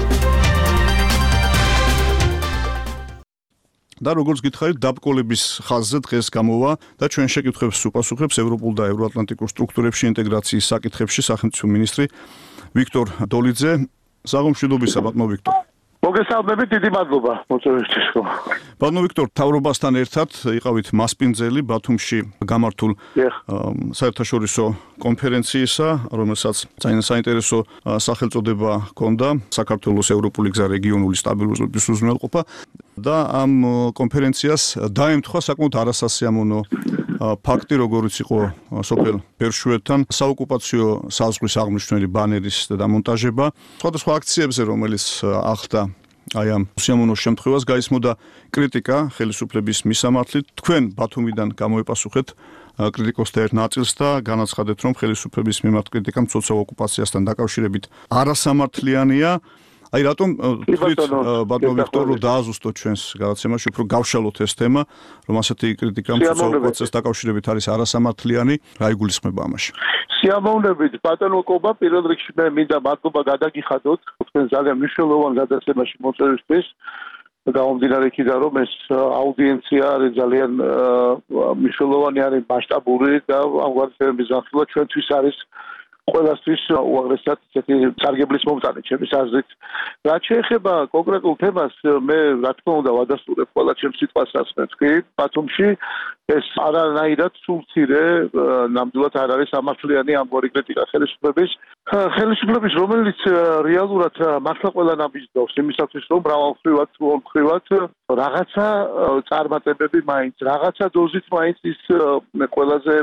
და როგორც გითხარით, დაბკოლების ხაზზე დღეს გამოვა და ჩვენ შეკითხვებს უპასუხებს ევროპულ და ევროატლანტიკურ სტრუქტურებში ინტეგრაციის საკითხებში სახელმწიფო მინისტრი ვიქტორ დოლიძე. საღამოშიდობისა, ბატონო ვიქტორ. მოგესალმებით, დიდი მადლობა მოწვევისთვის. ბატონო ვიქტორ, თავრობასთან ერთად იყავით მასპინძელი ბათუმში გამართულ საერთაშორისო კონფერენციისა, რომელსაც საინტერესო სახელწოდება ჰქონდა საქართველოს ევროპული გზა რეგიონული სტაბილურობის უზრუნველყოფა და ამ კონფერენციას დაემთხვა საკმაოდ არასასიამოვნო ფაქტი, როგორიც იყო სოფელ ბერშუეთთან საოკუპაციო საზღვრის აღმნიშვნელი ბანერის დამონტაჟება. სხვადასხვა აქციებზე, რომელიც ახლდა აი ამ სიამოვნო შემთხვევას, გაისმოდა კრიტიკა ხელისუფლების მისამართლით. თქვენ ბათუმიდან გამოეპასუხეთ კრიტიკოსთა ერთ ნაწილს და განაცხადეთ, რომ ხელისუფლების მიმართ კრიტიკა მცოცავ ოკუპაციასთან დაკავშირებით არასამართლიანია. აი რატომ თქვით ბატონო ვიქტორ, რომ დააზუსტოთ ჩვენს გადაცემაში, უფრო გავშალოთ ეს თემა, რომ ასეთი კრიტიკა მცოცავ ოკუპაციას დაკავშირებით არის არასამართლიანი, რა იგულისხმება ამაში? სიამოვნებით, ბატონო კობა, პირველ რიგში მე მინდა მადლობა გადაგიხადოთ თქვენ ძალიან მნიშვნელოვან გადაცემაში მოწვევისთვის. გამომდინარე იქიდან, რომ ეს აუდიენცია არის ძალიან მნიშვნელოვანი, არის მასშტაბური და ამგვარი თემების განხილვა ჩვენთვის არის ყველასთვის უაღრესად ესეთი სარგებლის მომტანი ჩემის აზრით. რაც შეეხება კონკრეტულ თემას, მე რა თქმა უნდა ვადასტურებ ყველა ჩემს სიტყვას, რაც მე ვთქვი ბათუმში. ეს არანაირად სულ მცირე ნამდვილად არ არის სამართლიანი ამგვარი კრიტიკა ხელისუფლების ხელისუფლების, რომელიც რეალურად მართლა ყველა ნაბიჯს იმისათვის, რომ მრავალმხრივად თუ ორმხრივად რაღაცა წარმატებები მაინც, რაღაცა დოზით მაინც ის ყველაზე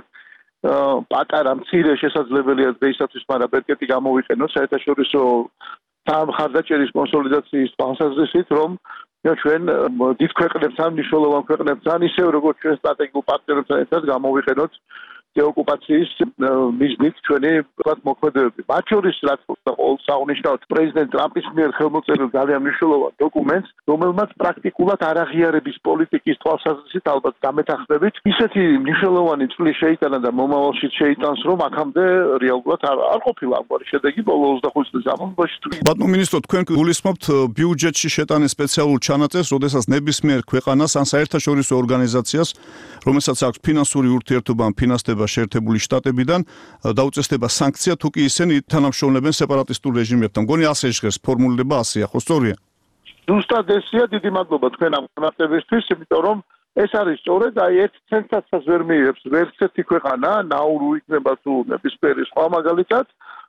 პატარა მცირე შესაძლებელია დღეისათვის, მაგრამ პერკეტი გამოვიყენოთ საერთაშორისო სამხარდაჭერის კონსოლიდაციის თვალსაზრისით, რომ ჩვენ დიდ ქვეყნებთან, მნიშვნელოვან ქვეყნებთან, ისევ როგორც ჩვენ სტრატეგიულ პარტნიორებთან ერთად გამოვიყენოთ დეოკუპაციის მიზნით ჩვენი მოქმედებები. მათ შორის რაც საუნიშნავთ პრეზიდენტ ტრამპის მიერ ხელმოწერილ ძალიან მნიშვნელოვან დოკუმენტს, რომელმაც პრაქტიკულად არაღიარების პოლიტიკის თვალსაზრისით ალბათ გამეთანხმებით ისეთი მნიშვნელოვანი წვლილი შეიტანა და მომავალში შეიტანს, რომ აქამდე რეალურად არ ყოფილა ამგვარი შედეგი ბოლო ოცდახუთი წლის განმავლობაში. ბატონო მინისტრო, თქვენ გულისხმობთ ბიუჯეტში შეტანილ სპეციალურ ჩანაწერს, როდესაც ნებისმიერ ქვეყანას ან საერთაშორისო ორგანიზაციას, რომელსაც აქვს ფინანსური ურთიერთობა ან ფინანსდება შეერთებული შტატებიდან, დაუწესდება სანქცია, თუ კი ისინი თანამშრომლებენ სეპარატისტულ რეჟიმებთან. მგონი ასე ჟღერს, ფორმულირება ასეა, ხო სწორია? ზუსტად ესეა, დიდი მადლობა თქვენ ამ განმარტებისთვის, იმიტომ რომ ეს არის სწორედ, აი ერთ ცენტსაც ვერ მიიღებს ვერც ერთი ქვეყანა, ნაურუ იქნება თუ ნებისმიერი სხვა მაგალითად,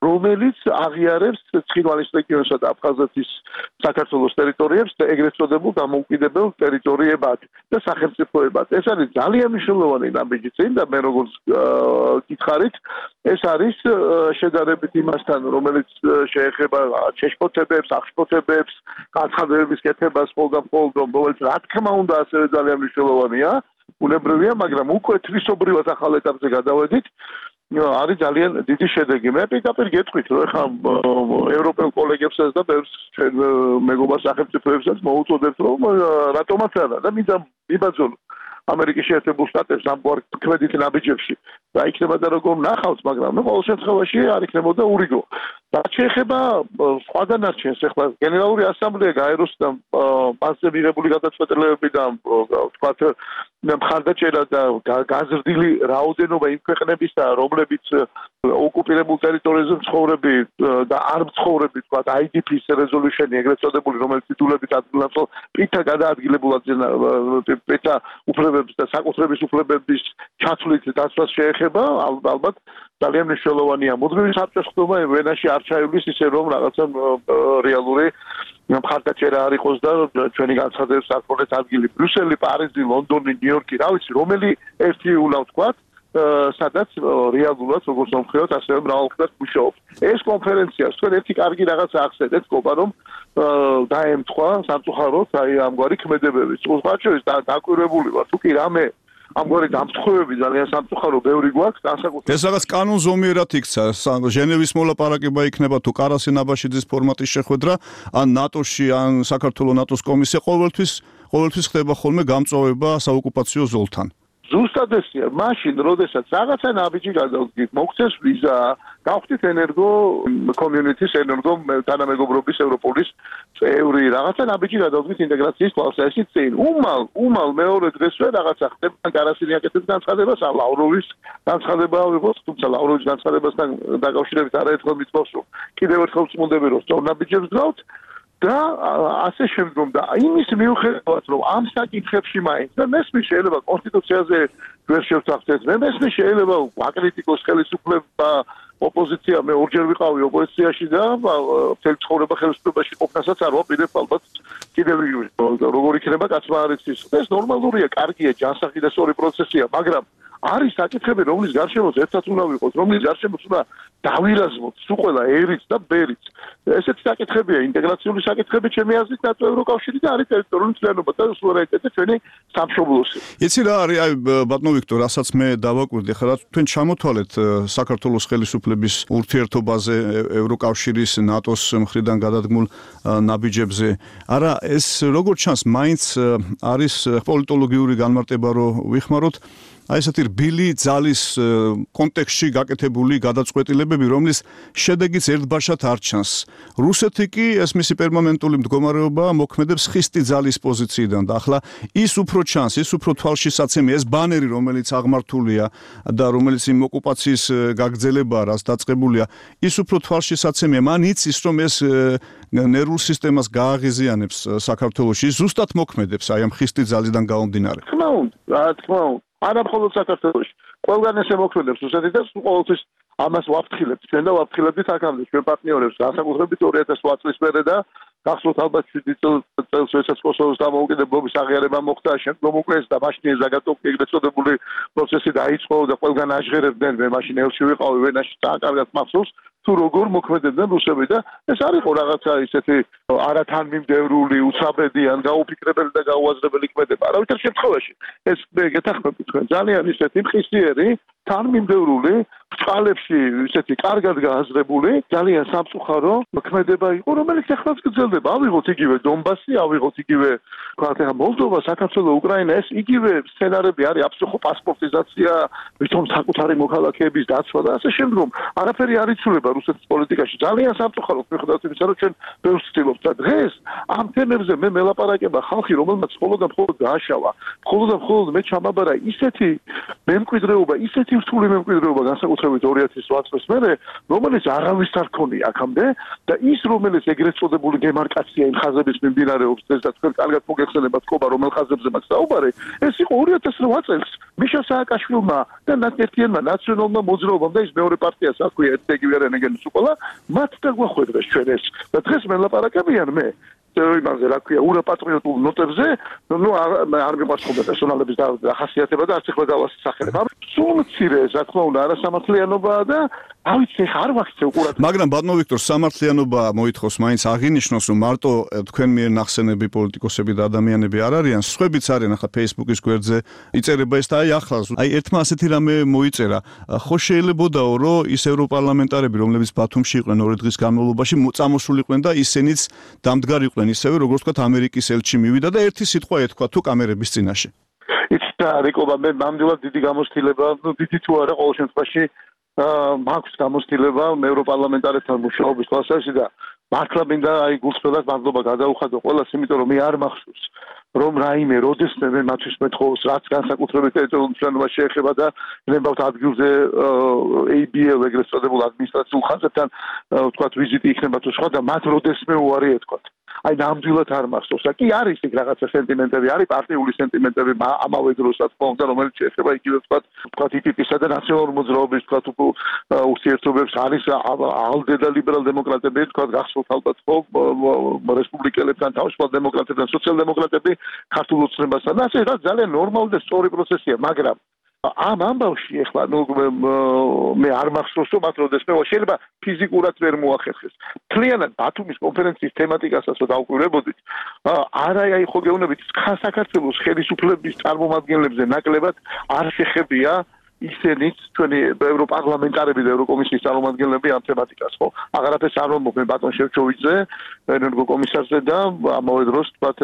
რომელიც აღიარებს ცხინვალის რეგიონსა და აფხაზეთის საქართველოს ტერიტორიებს და ეგრეთ წოდებულ დამოუკიდებელ ტერიტორიებად და სახელმწიფოებად. ეს არის ძალიან მნიშვნელოვანი ნაბიჯი წინ და მე როგორც გითხარით, ეს არის შედარებით იმასთან, რომელიც შეეხება შეშფოთებებს, აღშფოთებებს, განცხადებების კეთებას ყოველდღე, რომელიც რა თქმა უნდა ასევე ძალიან მნიშვნელოვანია, უნებრივია, მაგრამ უკვე თვისობრივად ახალ ეტაპზე გადავედით. არის ძალიან დიდი შედეგი. მე პირდაპირ გეტყვით, რომ ხა ევროპელ კოლეგებსაც და ბევრს ჩვენ მეგობარ სახელმწიფოებსაც მოუწოდებთ, რომ რატომაც არა და მინდა მიბაძონ ამერიკის შეერთებულ შტატებს ამგვარ კრედიტ ნაბიჯებში. რა იქნება და როგორ ნახავს, მაგრამ ნუ ყოველ შემთხვევაში არ იქნებოდა ურიგო. რაც შეეხება სხვა დანარჩენს, ახლა გენერალური ასამბლეა გაეროს და მასზე მიღებული გადაწყვეტილებები და ვთქვათ მხარდაჭერა და გაზრდილი რაოდენობა იმ ქვეყნებისა, რომლებიც ოკუპირებულ ტერიტორიაზე ცხოვრები და არ ცხოვრები, ვთქვათ აი დი პის რეზოლუშენი ეგრეთ წოდებული, რომელიც თითულებით ადგილობრივ პითა გადაადგილებულად პითა უფლებების და საკუთრების უფლებების ჩათვლით დასვას შეეხება, ალბათ ძალიან მნიშვნელოვანია. მუდმივი საბჭოს ხდომა ვენაში არ ჩაივლის ისე რომ რაღაცა რეალური მხარდაჭერა არ იყოს და ჩვენი განცხადების საკუთრეთ ადგილი ბრიუსელი, პარიზი, ლონდონი, ნიუ-იორკი, რა ვიცი, რომელი ერთი უნდა ვთქვათ, სადაც რეალურად როგორც მომხრეოთ, ასევე მრავალფერად მუშაობს. ეს კონფერენცია თქვენ ერთი კარგი რაღაცა ახსენეთ, გობა რომ დაემთხვა სამწუხაროდ აი ამგვარი ქმედებები. უბრალოდ დაკვირვებული ვარ, თუ კი რამე ამგვარი დამთხევები ძალიან სამწუხარო ბევრი გვაქვს განსაკუთრებით. ეს რაღაც კანონზომიერად იქცა, ჟენევის მოლაპარაკება იქნება თუ კარასი ნაბაშიძის ფორმატის შეხვედრა, ან ნატოში, ან საქართველოს ნატოს კომისია, ყოველთვის ყოველთვის ხდება ხოლმე გამწვავება საოკუპაციო ზოლთან. ზუსტად ესია, მაშინ, როდესაც რაღაცა ნაბიჯი გადავდგით, მოგცეს ვიზა, გავხდით ენერგო კომიუნიტის, ენერგო თანამეგობრობის ევროპოლის წევრი, რაღაცა ნაბიჯი გადავდგით ინტეგრაციის პროცესის წინ. უმალ, უმალ მეორე დღესვე რაღაცა ხდება, კარასინი აკეთებს განცხადებას, ლავროვის განცხადება ვიღოთ, თუმცა ლავროვის განცხადებასთან დაკავშირებით არაერთხელ მითხოვს, რომ კიდევ ერთხელ წმუნდები, რომ სწორ ნაბიჯებს გზავთ. და ასე შემდგომ და იმის მიუხედავად რომ ამ საკითხებში მაინც და მესმის შეიძლება კონსტიტუციაზე ვერ შევთანხმდეთ მე მესმის შეიძლება აკრიტიკოს ხელისუფლება ოპოზიცია მე ორჯერ ვიყავი ოპოზიციაში და მთელი ცხოვრება ხელისუფლებაში ყოფნასაც არ ვაპირებ ალბათ კიდევ როგორ იქნება კაცმა არ იცის ეს ნორმალურია კარგია ჯანსაღი და სწორი პროცესია მაგრამ არის საკითხები რომლის გარშემოც ერთად უნდა ვიყოთ რომლის გარშემოც უნდა დავირაზმოთ სულ ყველა ერიც და ბერიც ესეთი საკითხებია ინტეგრაციული საკითხები ჩემი აზრით ნატო ევროკავშირი და არის ტერიტორიული ძალიანობა და სუვერენიტეტი ჩვენი სამშობლოსი იცი რა არის აი ბატონო ვიქტორ რასაც მე დავაკვირდი ხა რა თქვენ ჩამოთვალეთ საქართველოს ხელისუფლების ურთიერთობაზე ევროკავშირის ნატოს მხრიდან გადადგმულ ნაბიჯებზე არა ეს როგორ ჩანს მაინც არის პოლიტოლოგიური განმარტება რომ ვიხმაროთ აი ესეთი რბილი ძალის კონტექსტში გაკეთებული გადაწყვეტილებები, რომლის შედეგიც ერთბაშად არ ჩანს. რუსეთი კი ეს მისი პერმანენტული მდგომარეობა მოქმედებს ხისტი ძალის პოზიციიდან და ახლა ის უფრო ჩანს, ის უფრო თვალშისაცემია, ეს ბანერი, რომელიც აღმართულია და რომელიც იმ ოკუპაციის გაგრძელებაა, რაც დაწყებულია, ის უფრო თვალშისაცემია. მან იცის, რომ ეს ნერვულ სისტემას გააღიზიანებს საქართველოში, ზუსტად მოქმედებს აი ამ ხისტი ძალიდან გამომდინარე. თქმა უნდა, რა თქმა უნდა. არა მხოლოდ საქართველოში. ყველგან ესე მოქმედებს რუსეთი და ყოველთვის ამას ვაფრთხილებთ. ჩვენ და ვაფრთხილებთ აქამდე ჩვენ პარტნიორებს, განსაკუთრებით ორი ათას ოთხ წლის მერე და გახსოვთ ალბათ შვიდი წელს როდესაც კოსოვოს დამოუკიდებლობის აღიარება მოხდა, შემდგომ უკვე ეს და მაშინ ეს ზაგატოვკი ეგრეთ წოდებული პროცესი დაიწყო და ყველგან აჟღერებდნენ. მე მაშინ ელში ვიყავი ვენაში და კარგად მახსოვს თუ როგორ მოქმედებდნენ რუსები და ეს არ იყო რაღაცა ისეთი არათანმიმდევრული, უცაბედი ან გაუფიქრებელი და გაუაზრებელი ქმედება. არავითარ შემთხვევაში ეს მე გეთანხმებით თქვენ ძალიან ისეთი მხისიერი, თანმიმდევრული, ბრწყალებში ისეთი კარგად გააზრებული, ძალიან სამწუხარო ქმედება იყო, რომელიც ახლა გრძელდება. ავიღოთ იგივე დონბასი, ავიღოთ იგივე თქვა მოლდოვა, საქართველო, უკრაინა, ეს იგივე სცენარები არის აბსოლუტო პასპორტიზაცია, ვითომ საკუთარი მოქალაქეების დაცვა და ასე შემდგომ. არაფერი არ იცვლება რუსეთის პოლიტიკაში. ძალიან სამწუხაროდ მიხედავთ იმისა, რომ ჩვენ ბევრს ვცდილობთ და დღეს ამ თემებზე მე მელაპარაკება ხალხი, რომელმაც მხოლოდ და მხოლოდ გააშავა. მხოლოდ და მხოლოდ მე ჩამაბარა ისეთი მემკვიდრეობა, ისეთი სირთული მემკვიდრეობა განსაკუთრებით ორი ათი ოთხ წლის მერე, რომელიც არავის არ ქონია აქამდე და ის რომელიც ეგრეთ წოდებული დემარკაცია იმ ხაზების მიმდინარეობს და თქვენ კარგად მოგეხსენებათ ყობა რომელ ხაზებზე მაქვს საუბარი, ეს იყო ორი ათი ოთხ წელს მიშა სააკაშვილმა და ნაკერთიანმა ნაციონალურმა მოძრაობამ და ის მეორე პარტიას აქვია ერთგივე რენეგენის უყოლა მათ დაგვახვედრეს ჩვენ ეს და დღეს მელაპარაკებიან მე იმაზე რა ქვია ურაპატრიოტულ ნოტებზე ნუ არ მიყვარს ხოლმე პერსონალების დახასიათება და არც ახლა დავასახელებ ამ სულ მცირე რა თქმა უნდა არასამართლიანობაა და ავიცი ხარ ვაქცე უყურათ მაგრამ ბატონო ვიქტორ სამართლიანობა მოითხოვს მაინც აღინიშნოს რომ მარტო თქვენ მიერ ნახსენები პოლიტიკოსები და ადამიანები არ არიან სხვებიც არიან ახლა Facebook-ის გვერდზე იწერება ეს და აი ახლა აი ერთმა ასეთი რამე მოიწერა ხო შეიძლებაოდაო რომ ის ევროპარლამენტარები რომლებიც ბათუმში იყვნენ ორი დღის განმავლობაში წამოსულიყვნენ და ისინიც დამდგარიყვნენ ისევე როგორც თქვა ამერიკის ელჩი მივიდა და ერთი სიტყვა ეთქვა თუ კამერების წინაშე იცი რიკობა მე ნამდვილად დიდი გამოცდილება ნუ დიდი თუ არა ყოველ შემთხვევაში მაქვს გამოცდილება ევროპარლამენტარებთან მუშაობის თვალსაზრისით და მართლა მინდა აი გულწრფელად მადლობა გადაუხადო ყველას იმიტომ რომ მე არ მახსოვს რომ რაიმე როდესმე მე მათთვის მეთხოვს რაც განსაკუთრებით ტერიტორიულ მშვენობას შეეხება და ნებავთ ადგილზე A B L ეგრეთ წოდებულ ადმინისტრაციულ ხაზებთან ვთქვათ ვიზიტი იქნება თუ სხვა და მათ როდესმე უარი ეთქვათ აი ნამდვილად არ მახსოვს და კი არის იქ რაღაცა სენტიმენტები არის პარტიული სენტიმენტები ამავე დროს რა თქმა უნდა რომელიც შეეხება იგივე ვთქვათ ვთქვათ I P P-სა და ნაციონალურ მოძრაობის ვთქვათ ურთიერთობებს არის ალდე და ლიბერალ დემოკრატები ვთქვათ გახსოვთ ალბათ ხო რესპუბლიკელებთან თავისუფალ დემოკრატებთან სოციალ-დემოკრატები ქართულ ოცნებასთან და ეს ძალიან ნორმალური და სწორი პროცესია მაგრამ ამ ამბავში ახლა ნუ მე არ მახსოვს რომ მათ როდესმე შეიძლება ფიზიკურად ვერ მოახერხეს. Მთლიანად ბათუმის კონფერენციის თემატიკასაც დავკვირვებოდით. არა აი ხო გეუბნებით საქართველოს ხელისუფლების წარმომადგენლებზე ნაკლებად არ შეხებია ისინიც ჩვენი ევროპარლამენტარები და ევროკომისიის წარმომადგენლები ამ თემატიკას ხო აღარაფერს არ მომობენ ბატონ შევჩოვიძე ენერგოკომისარზე და ამავე დროს თქვათ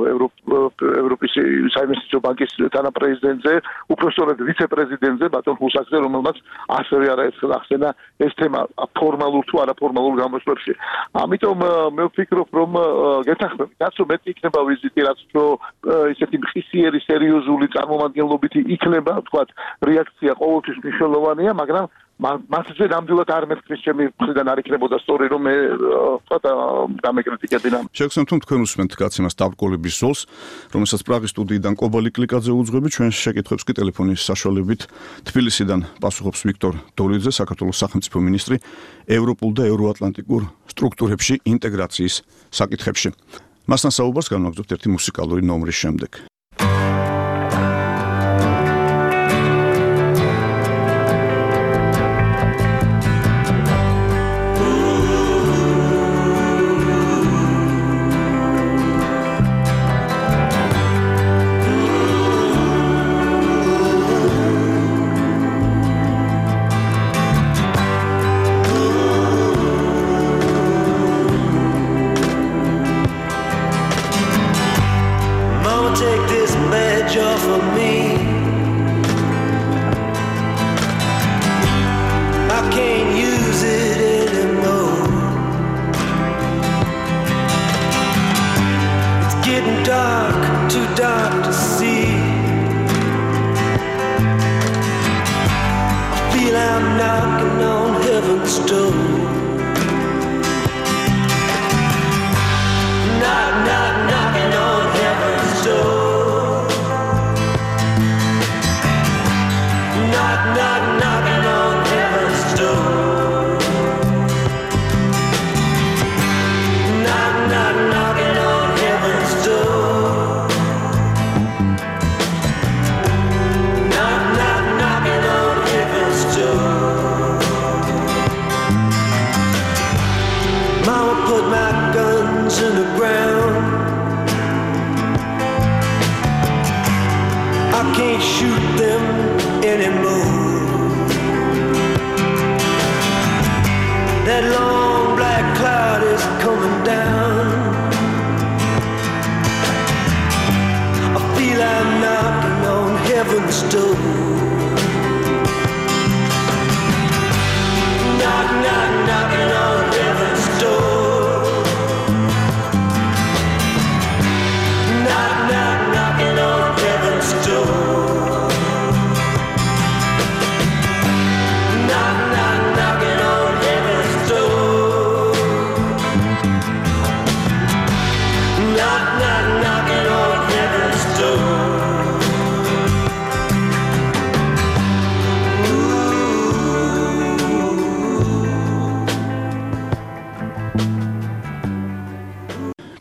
ევროპის საინვესტიციო ბანკის თანაპრეზიდენტზე უпроსტորად ვიცე-პრეზიდენტზე ბატონ ჰუსაკზე რომელმაც ასევე არაერთხელ ახსენა ეს თემა ფორმალურ თუ არაფორმალურ გამოსვლებში ამიტომ მე ვფიქრობ რომ გეთანხმებით რაც რომ მეტი იქნება ვიზიტი რაც რომ ისეთი მხისიერი სერიოზული წარმომადგენლობითი იქნება თქვათ რეაქცია ყოველთვის მნიშვნელოვანია, მაგრამ მასზე ნამდვილად არ მეთქვის ჩემი მხრიდან არ იქნებოდა სწორი რომ მე ვთქვათ გამეკრიტიკებინა. შეგხსენებთ რომ თქვენ უსმენთ გაცემას დავკოლების ზოლს, რომელსაც პრაღის სტუდიიდან კობალი კლიკაძე უძღვები, ჩვენ შეკითხვებს კი ტელეფონის საშუალებით თბილისიდან პასუხობს ვიქტორ დოლიძე, საქართველოს სახელმწიფო მინისტრი ევროპულ და ევროატლანტიკურ სტრუქტურებში ინტეგრაციის საკითხებში. მასთან საუბარს განვაგრძობთ ერთი მუსიკალური ნომრის შემდეგ.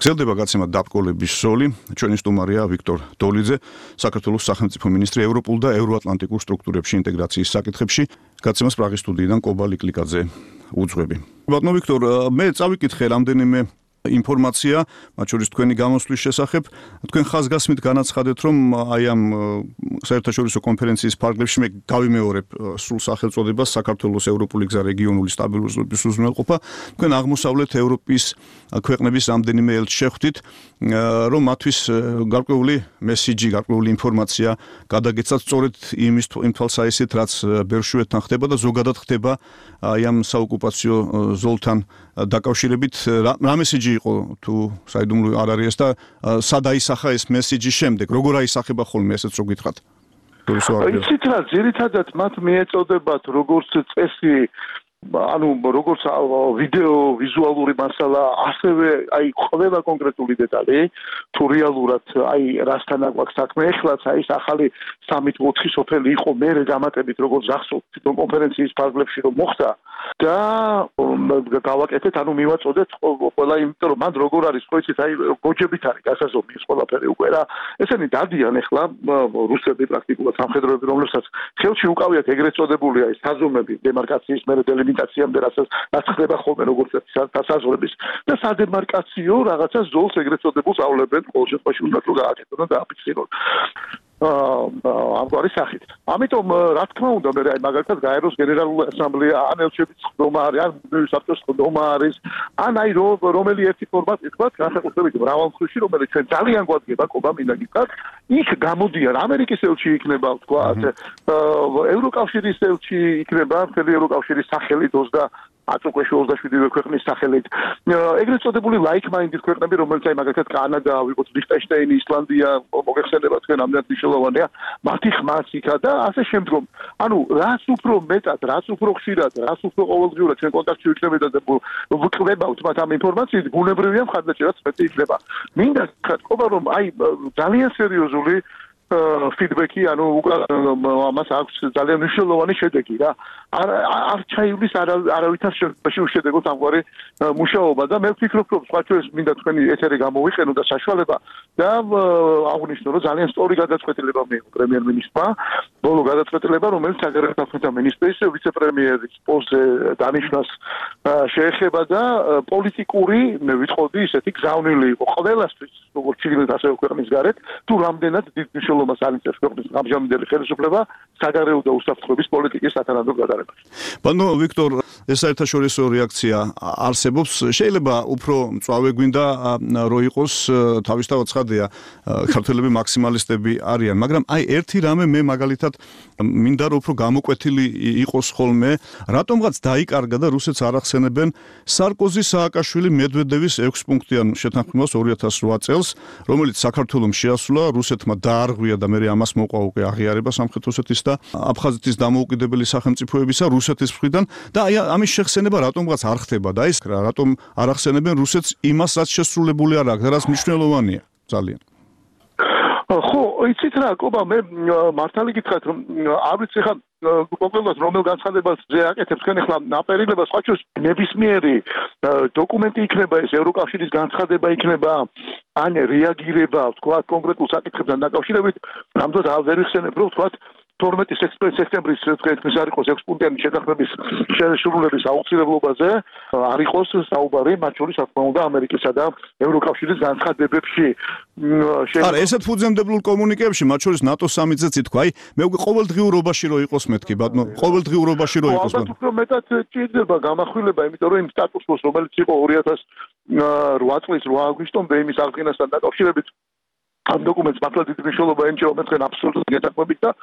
გრძელდება გაცემა დაბკოლების ზოლი. ჩვენი სტუმარია ვიქტორ დოლიძე, საქართველოს სახელმწიფო მინისტრი ევროპულ და ევროატლანტიკურ სტრუქტურებში ინტეგრაციის საკითხებში. გაცემას პრაღის სტუდიიდან კობა ლიკლიკაძე უძღვები. ბატონო ვიქტორ, მე წავიკითხე რამდენიმე ინფორმაცია, მათ შორის თქვენი გამოსვლის შესახებ. თქვენ ხაზგასმით განაცხადეთ, რომ აი ამ საერთაშორისო კონფერენციის ფარგლებში მე გავიმეორებ სრულ სახელწოდებას საქართველოს ევროპული გზა რეგიონული სტაბილურობის უზრუნველყოფა. თქვენ აღმოსავლეთ ევროპის ქვეყნების რამდენიმე ელჩს შეხვდით, რომ მათთვის გარკვეული მესიჯი, გარკვეული ინფორმაცია გადაგეცათ სწორედ იმის იმ თვალსაჩინო, რაც ბერშუეთთან ხდება და ზოგადად ხდება აი ამ საოკუპაციო ზოლთან დაკავშირებით. რა მესიჯი იყო თუ საიდუმლო არ არის და სად აისახა ეს მესიჯი შემდეგ, როგორ აისახება ხოლმე ესეც რო გითხრათ? იცით რა, ძირითადად მათ მიეწოდებათ როგორც წესი, ანუ როგორც ვიდეო ვიზუალური მასალა, ასევე აი ყველა კონკრეტული დეტალი, თუ რეალურად აი რასთან აქვს საქმე, ეხლაც აი ეს ახალი სამით ოთხი სოფელი იყო მე დამატებით როგორც გახსოვთ თვითონ კონფერენციის ფარგლებში რომ მოხდა და გავაკეთეთ, ანუ მივაწოდეთ ყველა, იმიტომ რომ მან როგორ არის, ხო იცით, აი გოჯებით არის გასაზომი ეს ყველაფერი უკვე რა. ესენი დადიან ეხლა რუსები პრაქტიკულად სამხედროები, რომლებსაც ხელში უკავიათ ეგრეთ წოდებული აი საზომები, დემარკაციის მერე დელიმიტაციამდე რასაც რაც ხდება ხოლმე როგორც საზღვრების და სადემარკაციო რაღაცა ზოლს ეგრეთ წოდებულს ავლებენ, ყოველ შემთხვევაში უნდა რომ გააკეთონ და დააფიქსირონ. ამგვარი სახით. ამიტომ რა თქმა უნდა მე აი მაგალითად გაეროს გენერალური ასამბლეა, ან ელჩების ხდომა არის, ან საბჭოს ხდომა არის, ან აი რომელი ერთი ფორმატი თქვა, განსაკუთრებით მრავალმხრივში, რომელიც ჩვენ ძალიან გვადგება, ყობა მინდა გითხრათ, იქ გამოდიან ამერიკის ელჩი იქნება, თქვა, ევროკავშირის ელჩი იქნება, მთელი ევროკავშირის სახელით ოცდა აწუყვეში ოცდაშვიდივე ქვეყნის სახელით. ეგრეთ წოდებული like-minded ქვეყნები, რომელიც აი მაგალითად კანადა, ვიყოთ ლიხტენშტაინი, ისლანდია, მოგეხსენება თქვენ ამდენად მნიშვნელოვანია, მათი ხმაც იქა და ასე შემდგომ. ანუ რაც უფრო მეტად, რაც უფრო ხშირად, რაც უფრო ყოველდღიურად ჩვენ კონტაქტში ვიქნებით და ვკლებავთ მათ ამ ინფორმაციით, ბუნებრივია მხარდაჭერაც მეტი იქნება. მინდა გითხრათ, ყობა რომ აი ძალიან სერიოზული ფიდბექი, ანუ ამას აქვს ძალიან მნიშვნელოვანი შედეგი რა. არ არ ჩაივლის არავითარ შედეგოთ ამგვარი მუშაობა და მე ვფიქრობ, რომ სხვა ჩვენს მინდა თქვენი ეთერი გამოვიყენო და საშუალება და აღნიშნო, რომ ძალიან სწორი გადაწყვეტილება მიიღო პრემიერ-მინისტრმა, ბოლო გადაწყვეტილება, რომელიც საგარეო საქმეთა მინისტრის ვიცე-პრემიერის პოსტზე დანიშნას შეეხება და პოლიტიკური, მე ვიტყოდი, ისეთი გზავნილი იყო ყველასთვის, როგორც ჩიგნით ასევე ქვეყნის გარეთ, თუ რამდენად დიდ მნიშვნელობას ანიჭებს ქვეყნის ამჟამინდელი ხელისუფლება საგარეო და უსაფრთხოების პოლიტიკის სათანადო გადარებაში. ბანო ვიქტორ, ეს საერთაშორისო რეაქცია არსებობს, შეიძლება უფრო მწვავე გვინდა რო იყოს, თავისთავად ცხადია, ქართველები მაქსიმალისტები არიან, მაგრამ აი ერთი რამე მე მაგალითად მინდა რომ უფრო გამოკვეთილი იყოს ხოლმე, რატომღაც დაიკარგა და რუსეთს არ ახსენებენ სარკოზი, სააკაშვილი, მედვედევის ექვსი პუნქტიან შეთანხმებას ორი ათას რვა წელს, რომელიც საქართველოს შეასრულა, რუსეთმა დაარღვია და მე ამას მოყვა უკვე აღიარება სამხრეთ-ოსეთის და აფხაზეთის დამოუკიდებელი სახელმწიფოებისა რუსეთის მხრიდან და აი ამის შეხსენება რატომღაც არ ხდება და ეს რა, რატომ არ ახსენებენ რუსეთს იმას, რაც შესრულებული არ აქვს და რაც მნიშვნელოვანია ძალიან. ხო, იცით რა, ყობა, მე მართალი გითხრათ, რომ არ ვიცი ხა კონკრეტულად რომელ განცხადებას აკეთებს თქვენ ახლა აპერილებას, სხვა ჩვენს ნებისმიერი დოკუმენტი იქნება, ეს ევროკავშირის განცხადება იქნება, ან რეაგირება, თქვა, კონკრეტულ საკითხებთან დაკავშირებით, ნამდვილად არ ვერ ვიხსენებ, რომ თქვა თორმეტი სექტემბრის დღეს არ იყოს ექვსი პუნქტიანი შეთანხმების შესრულების აუცილებლობაზე, არ იყოს საუბარი, მათ შორის, რა თქმა უნდა, ამერიკისა და ევროკავშირის განცხადებებში. არა, ესეთ ფუძემდებულ კომუნიკეებში, მათ შორის ნატოს სამიტზეც ითქვა, აი, მე უკვე ყოველდღიურობაში რო იყოს მეთქი, ბატონო, ყოველდღიურობაში რო იყოს. ალბათ უფრო მეტად ჭირდება გამახვილება, იმიტომ რომ იმ სტატუსს, რომელიც იყო ორი ათას რვა წლის რვა აგვისტომდე იმის აღდგენასთან დაკავშირებით, ამ დოკუმენტს მართლა დიდი მნიშვნელობა ენიჭება მე თქვენ აბსოლუტურად გეთანხმებით და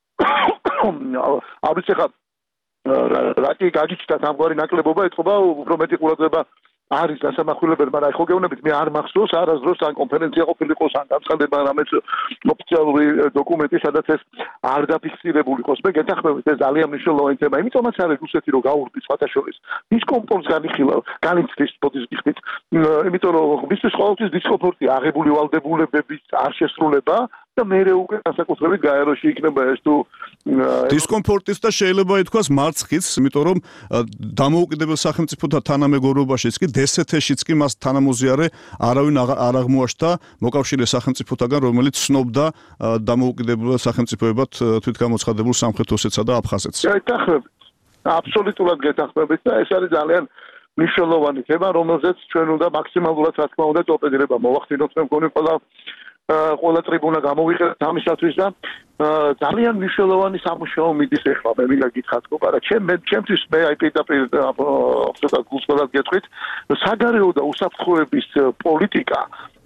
არ ვიცი ხა რა კი გაგიჩნდათ ამგვარი ნაკლებობა ეთქობა უფრო მეტი ყურადღება არის გასამახვილებელი, მაგრამ აი ხო გეუბნებით, მე არ მახსოვს არასდროს ან კონფერენცია ყოფილიყოს, ან განცხადება რამეც ოფიციალური დოკუმენტი, სადაც ეს არ დაფიქსირებული იყოს. მე გეთანხმებით, ეს ძალიან მნიშვნელოვანი თემა, იმიტომაც არის რუსეთი რო გაურბის სხვათა შორის. ის კომფორტს განიხილავს, განიცდის პოტის გიხდით, იმიტომ რომ მისთვის ყოველთვის დისკომფორტი აღებული ვალდებულებების არ შესრულება და მეორე უკვე განსაკუთრებით გაეროში იქნება ეს თუ დისკომფორტის და შეიძლება ითქვას მარცხიც, იმიტომ რომ დამოუკიდებელ სახელმწიფოთა თანამეგობრობაშიც კი დსთ-შიც კი მას თანამოზიარე არავინ არ აღმოაჩნდა მოკავშირე სახელმწიფოთაგან, რომელიც ცნობდა დამოუკიდებელ სახელმწიფოებად თვითგამოცხადებულ სამხრეთ ოსეთსა და აფხაზეთს. გეთახმებით. აბსოლუტურად გეთახმებით და ეს არის ძალიან მნიშვნელოვანი თემა, რომელზეც ჩვენ უნდა მაქსიმალურად რა თქმა უნდა ტოპედირება მოვახდინოთ, მე მგონი ყველა ყველა ტრიბუნა გამოვიყენოთ ამისათვის და ძალიან მნიშვნელოვანი სამუშაო მიდის ახლა მე მინდა გითხრათ კოპარა ჩემ ჩემთვის მე აი პირდაპირ აბსოლუტურად გულწრფელად გეტყვით საგარეო და უსაფრთხოების პოლიტიკა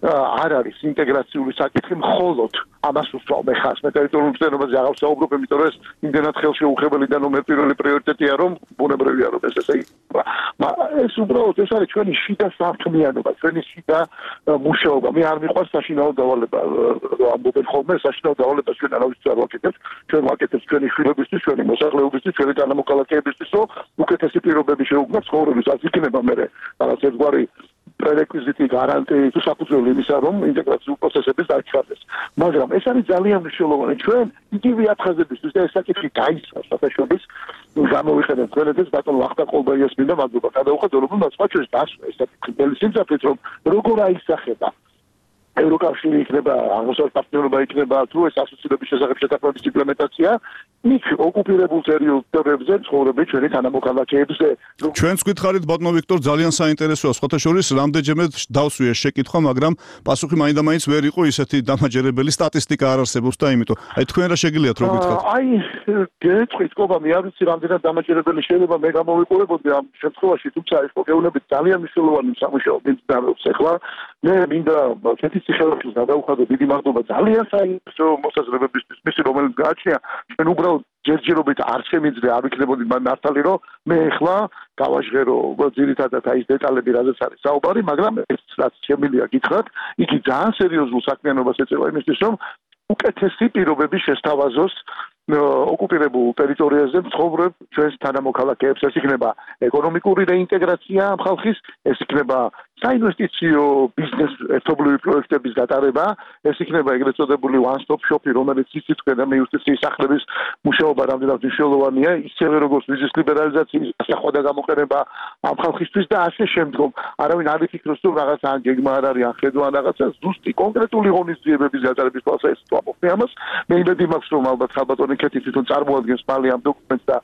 არ არის ინტეგრაციული საკითხი მხოლოდ ამას უსწავლ მე ხას მე ტერიტორიულ მცდელობაზე აღარ ვსაუბრობ იმიტომ რომ ეს იმდენად ხელშეუხებელი და ნომერ პირველი პრიორიტეტია რომ ბუნებრივია რომ ეს ესე იქნება ეს უბრალოდ ეს არის ჩვენი შიდა საქმიანობა ჩვენი შიდა მუშაობა მე არ მიყვარს საშინაო დავალება ამბობენ ხოლმე საშინაო დავალება ჩვენ არავის არ ვაკეთებთ ჩვენ ვაკეთებთ ჩვენი შვილებისთვის ჩვენი მოსახლეობისთვის ჩვენი თანამოქალაქეებისთვის რომ უკეთესი პირობები შეუქმნათ ცხოვრების რაც იქნება მე რაღაც ერთგვარი პრეკვიზიტი გარანტია თუ საფუძველი იმისა რომ ინტეგრაციული პროცესების დაჩქარდეს მაგრამ ეს არის ძალიან მნიშვნელოვანი ჩვენ იგივე აფხაზებისთვის და ეს საკითხი გაიცნოს საფაშობის გამოვიხადეთ ყველეთეს ბატონო ახტა ყოლბაიას მინდა მადლობა გადაუხადოთ და სხვა ჩვენს დასვა ეს საკითხი ბელისიმძაფრით რომ როგორ აისახება ევროკავშირი იქნება აღმოსავლეთ პარტნიორობა იქნება თუ ეს ასოცირების შესახებ შეთანხმების იმპლემენტაცია იქ ოკუპირებულ ტერიტორიებზე ცხოვრობენ ჩვენი თანამოქალაქეებზე ჩვენც გითხარით ბატონო ვიქტორ ძალიან საინტერესოა სხვათა შორის რამდენჯერმე დავსვიე შეკითხვა მაგრამ პასუხი მაინდა-მაინც ვერ იყო ისეთი დამაჯერებელი სტატისტიკა არ არსებობს და იმიტომ აი თქვენ რა შეგიძლიათ რო გითხრათ აი გეტყვით კობა მე არ ვიცი რამდენად დამაჯერებელი შეიძლება მე გამოვიყურებოდი ამ შემთხვევაში თუმცა ეს მოგეუბნებით ძალიან მნიშვნელოვანი სამუშაო მიმდინარეობს ახლა მე მინდა კეთის ხელს გადავხადო დიდი მადლობა ძალიან საინტერესო მოსაზრებებისთვის მისი რომელიც გააჩნია ჩვენ უბრალოდ ჯერჯერობით არ შემიძლია არ ვიქნებოდი მართალი რომ მე ახლა გავაჟღერო ძირითადად აი ეს დეტალები რაზეც არის საუბარი მაგრამ ეს რაც შემიძლია გითხრათ იგი ძალიან სერიოზულ საქმიანობას ეწევა იმისთვის რომ უკეთესი პირობები შესთავაზოს ოკუპირებულ ტერიტორიაზე მცხოვრებ ჩვენს თანამოქალაქეებს ეს იქნება ეკონომიკური რეინტეგრაცია ამ ხალხის ეს იქნება საინვესტიციო ბიზნეს ერთობლივი პროექტების გატარება ეს იქნება ეგრეთ წოდებული one stop shop-ი რომელიც იცით თქვენ ამ იუსტიციის სახლების მუშაობა რამდენად მნიშვნელოვანია ისევე როგორც ვიზის ლიბერალიზაციის ახლა გამოყენება ამ ხალხისთვის და ასე შემდგომ არავინ არ იფიქროს რომ რაღაცა ან გეგმა არ არის ან ხედვა ან რაღაცა ზუსტი კონკრეტული ღონისძიებების გატარების თვალსაზრისით ვამბობ ამას მე იმედი მაქვს რომ ალბათ ხალბატონი კეთი თვითონ წარმოადგენს მალე ამ დოკუმენტს და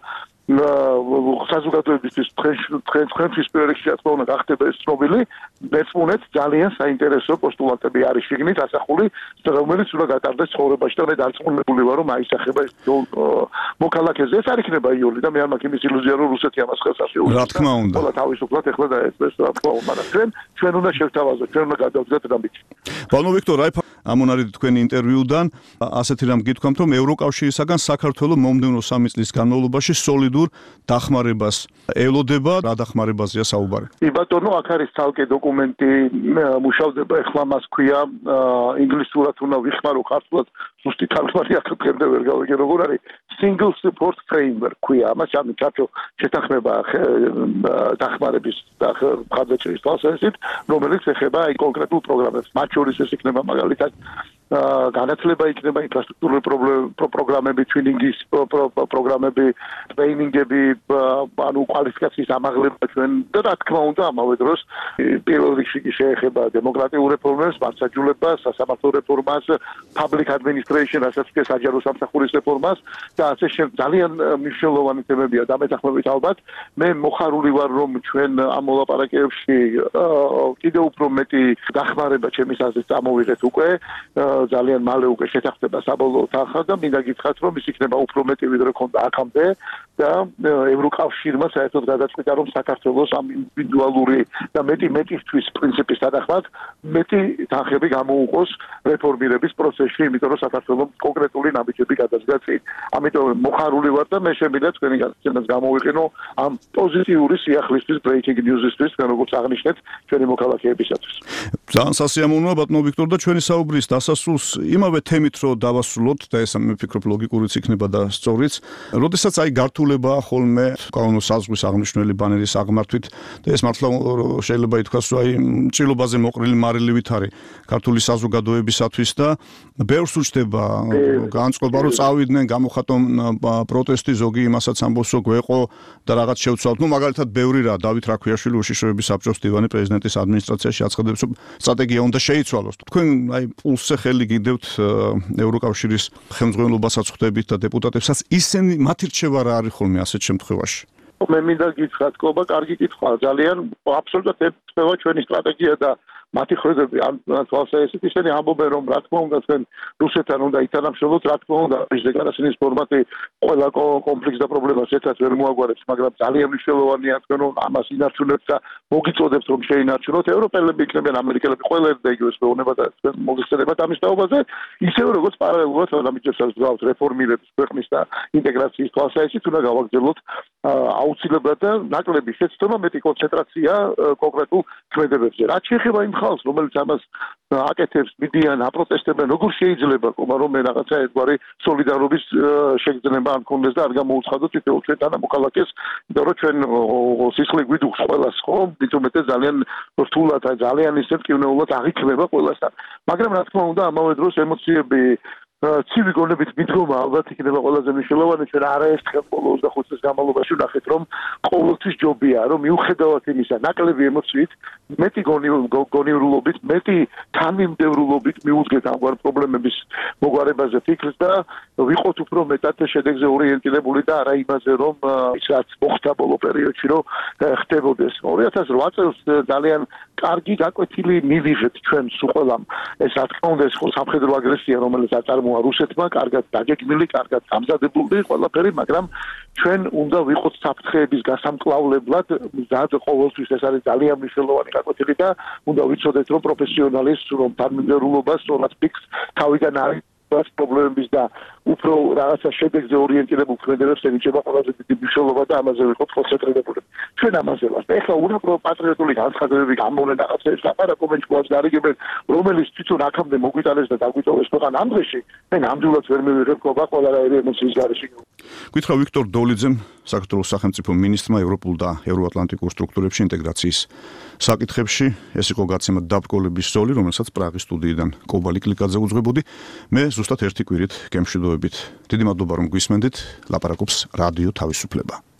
საზოგადოებისთვის თქვენ თქვენთვის პრიორიტეტი რა თქმა უნდა გახდება ეს ცნობილი მეცმუნეთ ძალიან საინტერესო პოსტულატები არის შეგნით ასახული რომელიც უნდა გატარდეს ცხოვრებაში და მე დარწმუნებული ვარ რომ აისახება ეს მოქალაქეზე ეს არ იქნება იული და მე არ მაქვს იმის ილუზია რომ რუსეთი ამას ხელს არ შეუძლებს რა თქმა უნდა ყველა თავისუფლად ეხლა დაეწეს რა თქმა უნდა მაგრამ ჩვენ ჩვენ უნდა შევთავაზოთ ჩვენ უნდა გადავდგეთ რამით ბანო ვიქტორ აი ამონარიდი თქვენი ინტერვიუდან ასეთი რამ გითქვამთ რომ ევროკავშირისაგან საქართველოს მომდევნო სამი წლის განმავლობაში სოლიდურ დახმარებას ელოდება რა დახმარებაზეა საუბარი კი ბატონო აქ არის ცალკე დოკუმენტი მუშავდება ეხლა მას ქვია ინგლისურად უნდა ვიხმარო ქართულად ზუსტი თარგმანი აქ დღემდე ვერ გავიგე როგორ არის single support framework ქვია ამას ამით ჩართო შეთანხმება დახმარების და ხარჯების თვალსაზრისით რომელიც ეხება აი კონკრეტულ პროგრამებს მათ შორის ეს იქნება მაგალითად განათლება იქნება ინფრასტრუქტურული პროგრამები twinning-ის პროგრამები ტრეინინგები ანუ კვალიფიკაციის ამაღლება ჩვენ და რა თქმა უნდა ამავე დროს პირველ რიგში შეეხება დემოკრატიულ რეფორმებს, მართლმსაჯულებას, სასამართლო რეფორმას, public administration, რასაც კი საჯარო სამსახურის რეფორმას და ასე შემდეგ ძალიან მნიშვნელოვანი თემებია დამეთანხმებით ალბათ მე მოხარული ვარ რომ ჩვენ ამ მოლაპარაკებებში კიდევ უფრო მეტი დახმარება ჩემის აზრით წამოვიღეთ უკვე ძალიან მალე უკვე შეთანხმდება საბოლოო თანხა და მინდა გითხრათ რომ ის იქნება უფრო მეტი ვიდრე ქონდა აქამდე და ევროკავშირმა საერთოდ გადაწყვიტა რომ საქართველოს ამ ინდივიდუალური და მეტი მეტისთვის პრინციპის თანახმად მეტი თანხები გამოუყოს რეფორმირების პროცესში იმიტომ რომ საქართველოს კონკრეტული ნაბიჯები გადაძგა წინ ამიტომ მოხარული ვარ და მე შემიძლია თქვენი გასაცემას გამოვიყენო ამ პოზიტიური სიახლისთვის breaking news-ისთვის როგორც აღნიშნეთ ჩვენი მოქალაქეებისათვის ძალიან სასიამოვნოა ბატონო ვიქტორ და ჩვენი საუბრის დასასრულს დასასრულს იმავე თემით რო დავასრულოთ და ეს მე ვფიქრობ ლოგიკურიც იქნება და სწორიც. როდესაც აი გართულებაა ხოლმე კანონის საზღვის აღნიშნული ბანერის აღმართვით და ეს მართლა შეიძლება ითქვას რომ აი ჭრილობაზე მოყრილი მარილივით არის ქართული საზოგადოებისათვის და ბევრს უჩდება განწყობა რომ წავიდნენ გამოხატონ პროტესტი ზოგი იმასაც ამბობს რომ გვეყო და რაღაც შევცვალთ. ნუ მაგალითად ბევრი რა დავით რაქვიაშვილი უშიშროების საბჭოს მდივანი პრეზიდენტის ადმინისტრაციაში აცხადებს რომ სტრატეგია უნდა შეიცვალოს. თქვენ აი პულსზე ხელი გიდევთ ევროკავშირის ხელმძღვანელობასაც ხვდებით და დეპუტატებსაც ისინი მათი რჩევა რა არის ხოლმე ასეთ შემთხვევაში? მე მინდა გითხრათ კობა, კარგი კითხვა, ძალიან აბსოლუტურად ერთწევა ჩვენი სტრატეგია და მათი ხრედები ან თვალსაჩინო ისინი ამბობენ რომ რა თქმა უნდა თქვენ რუსეთთან უნდა ითანამშრომლოთ, რა თქმა უნდა დეკლარაციის ფორმატი ყველა კონფლიქტს და პრობლემას ერთად ვერ მოაგვარებს, მაგრამ ძალიან მნიშვნელოვანია თქვენ რომ ამას ინარჩუნებთ და მოგიწოდებთ რომ შეინარჩუნოთ. ევროპელები იქნებიან ამერიკელები, ყველა ერთ და იგივე შეუნება და თქვენ მოგიხსენებათ ამის თაობაზე, ისევე როგორც პარალელურად ამიჯერსაც გვაქვს რეფორმირების ქვეყნის და ინტეგრაციის თვალსაჩინით უნდა გავაგრძელოთ აუცილებლად და ნაკლები შეცდომა მეტი კონცენტრაცია კონკრეტულ ქმედებებზე. რაც შეეხება იმ ხალხს, რომელიც ამას აკეთებს, მიდიან, აპროტესტებენ, როგორ შეიძლება ყომა რომ მე რაღაცა ერთგვარი სოლიდარობის შეგრძნება არ მქონდეს და არ გამოუცხადოთ თითოეულ ჩვენთან მოქალაქეს, იმიტომ რომ ჩვენ სისხლი გვიდუხს ყველას, ხო? მithumetes ძალიან რთულად, ძალიან ისეთ კივნეულად აღიქმება ყველასთან. მაგრამ რა თქმა უნდა, ამავე დროს ემოციები ცივი გონებით მიდგომა ალბათ იქნება ყველაზე მნიშვნელოვანი. ჩვენ არაერთხელ ბოლო ოცდახუთ წლის განმავლობაში ვნახეთ რომ ყოველთვის ჯობია რომ მიუხედავად იმისა ნაკლები ემოციით მეტი გონიურულობით, მეტი თანმიმდევრულობით მიუძღეთ ამგვარ პრობლემების მოგვარებაზე ფიქრს და ვიყოთ უფრო მეტად შედეგზე ორიენტირებული და არა იმაზე რომ ის რაც მოხდა ბოლო პერიოდში რომ ხდებოდეს. ორი ათას რვა წელს ძალიან კარგი გაკვეთილი მივიღეთ ჩვენ სულ ეს რა თქმა უნდა ეს სამხედრო აგრესია რომელიც აწარმოა რუსეთმა, კარგად დაგეგმილი, კარგად დამზადებული ყველაფერი, მაგრამ ჩვენ უნდა ვიყოთ საფრთხეების გასამკლავლებლად მზად ყოველთვის. ეს არის ძალიან მნიშვნელოვანი გაკვეთილი და უნდა ვიცოდეთ რომ პროფესიონალის რომ თანმიმდევრულობას სწორად ფიქს თავიდან არის პრობლემების და უფრო რაღაცა შედეგზე ორიენტირებულ ქმედებებს ენიჭება ყველაზე დიდი მნიშვნელობა და ამაზე ვიყოთ კონცენტრირებული. ჩვენ ამაზე ვართ. ეხლა უნაკლო პატრიოტული განცხადებები გამოვლენ რაღაცებს ლაპარაკობენ ჩვენს გარიგებენ, რომელიც თვითონ აქამდე მოგვიტანეს და დაგვიტოვეს ქვეყანა ამ დღეში. მე ნამდვილად ვერ მივიღებ ყობა ყველანაირი ემოციის გარეშე. გითხრა ვიქტორ დოლიძემ, საქართველოს სახელმწიფო მინისტრმა ევროპულ და ევროატლანტიკურ სტრუქტურებში ინტეგრაციის საკითხებში. ეს იყო გაცემა დაბრკოლების ზოლი, რომელსაც პრაღის სტუდიიდან კობალი კლიკაძე უძღვებოდი. მე ზუსტად ერთი კვირით გემშვიდობებით. დიდი მადლობა რომ გვისმენდით. ლაპარაკობს რადიო თავისუფლება.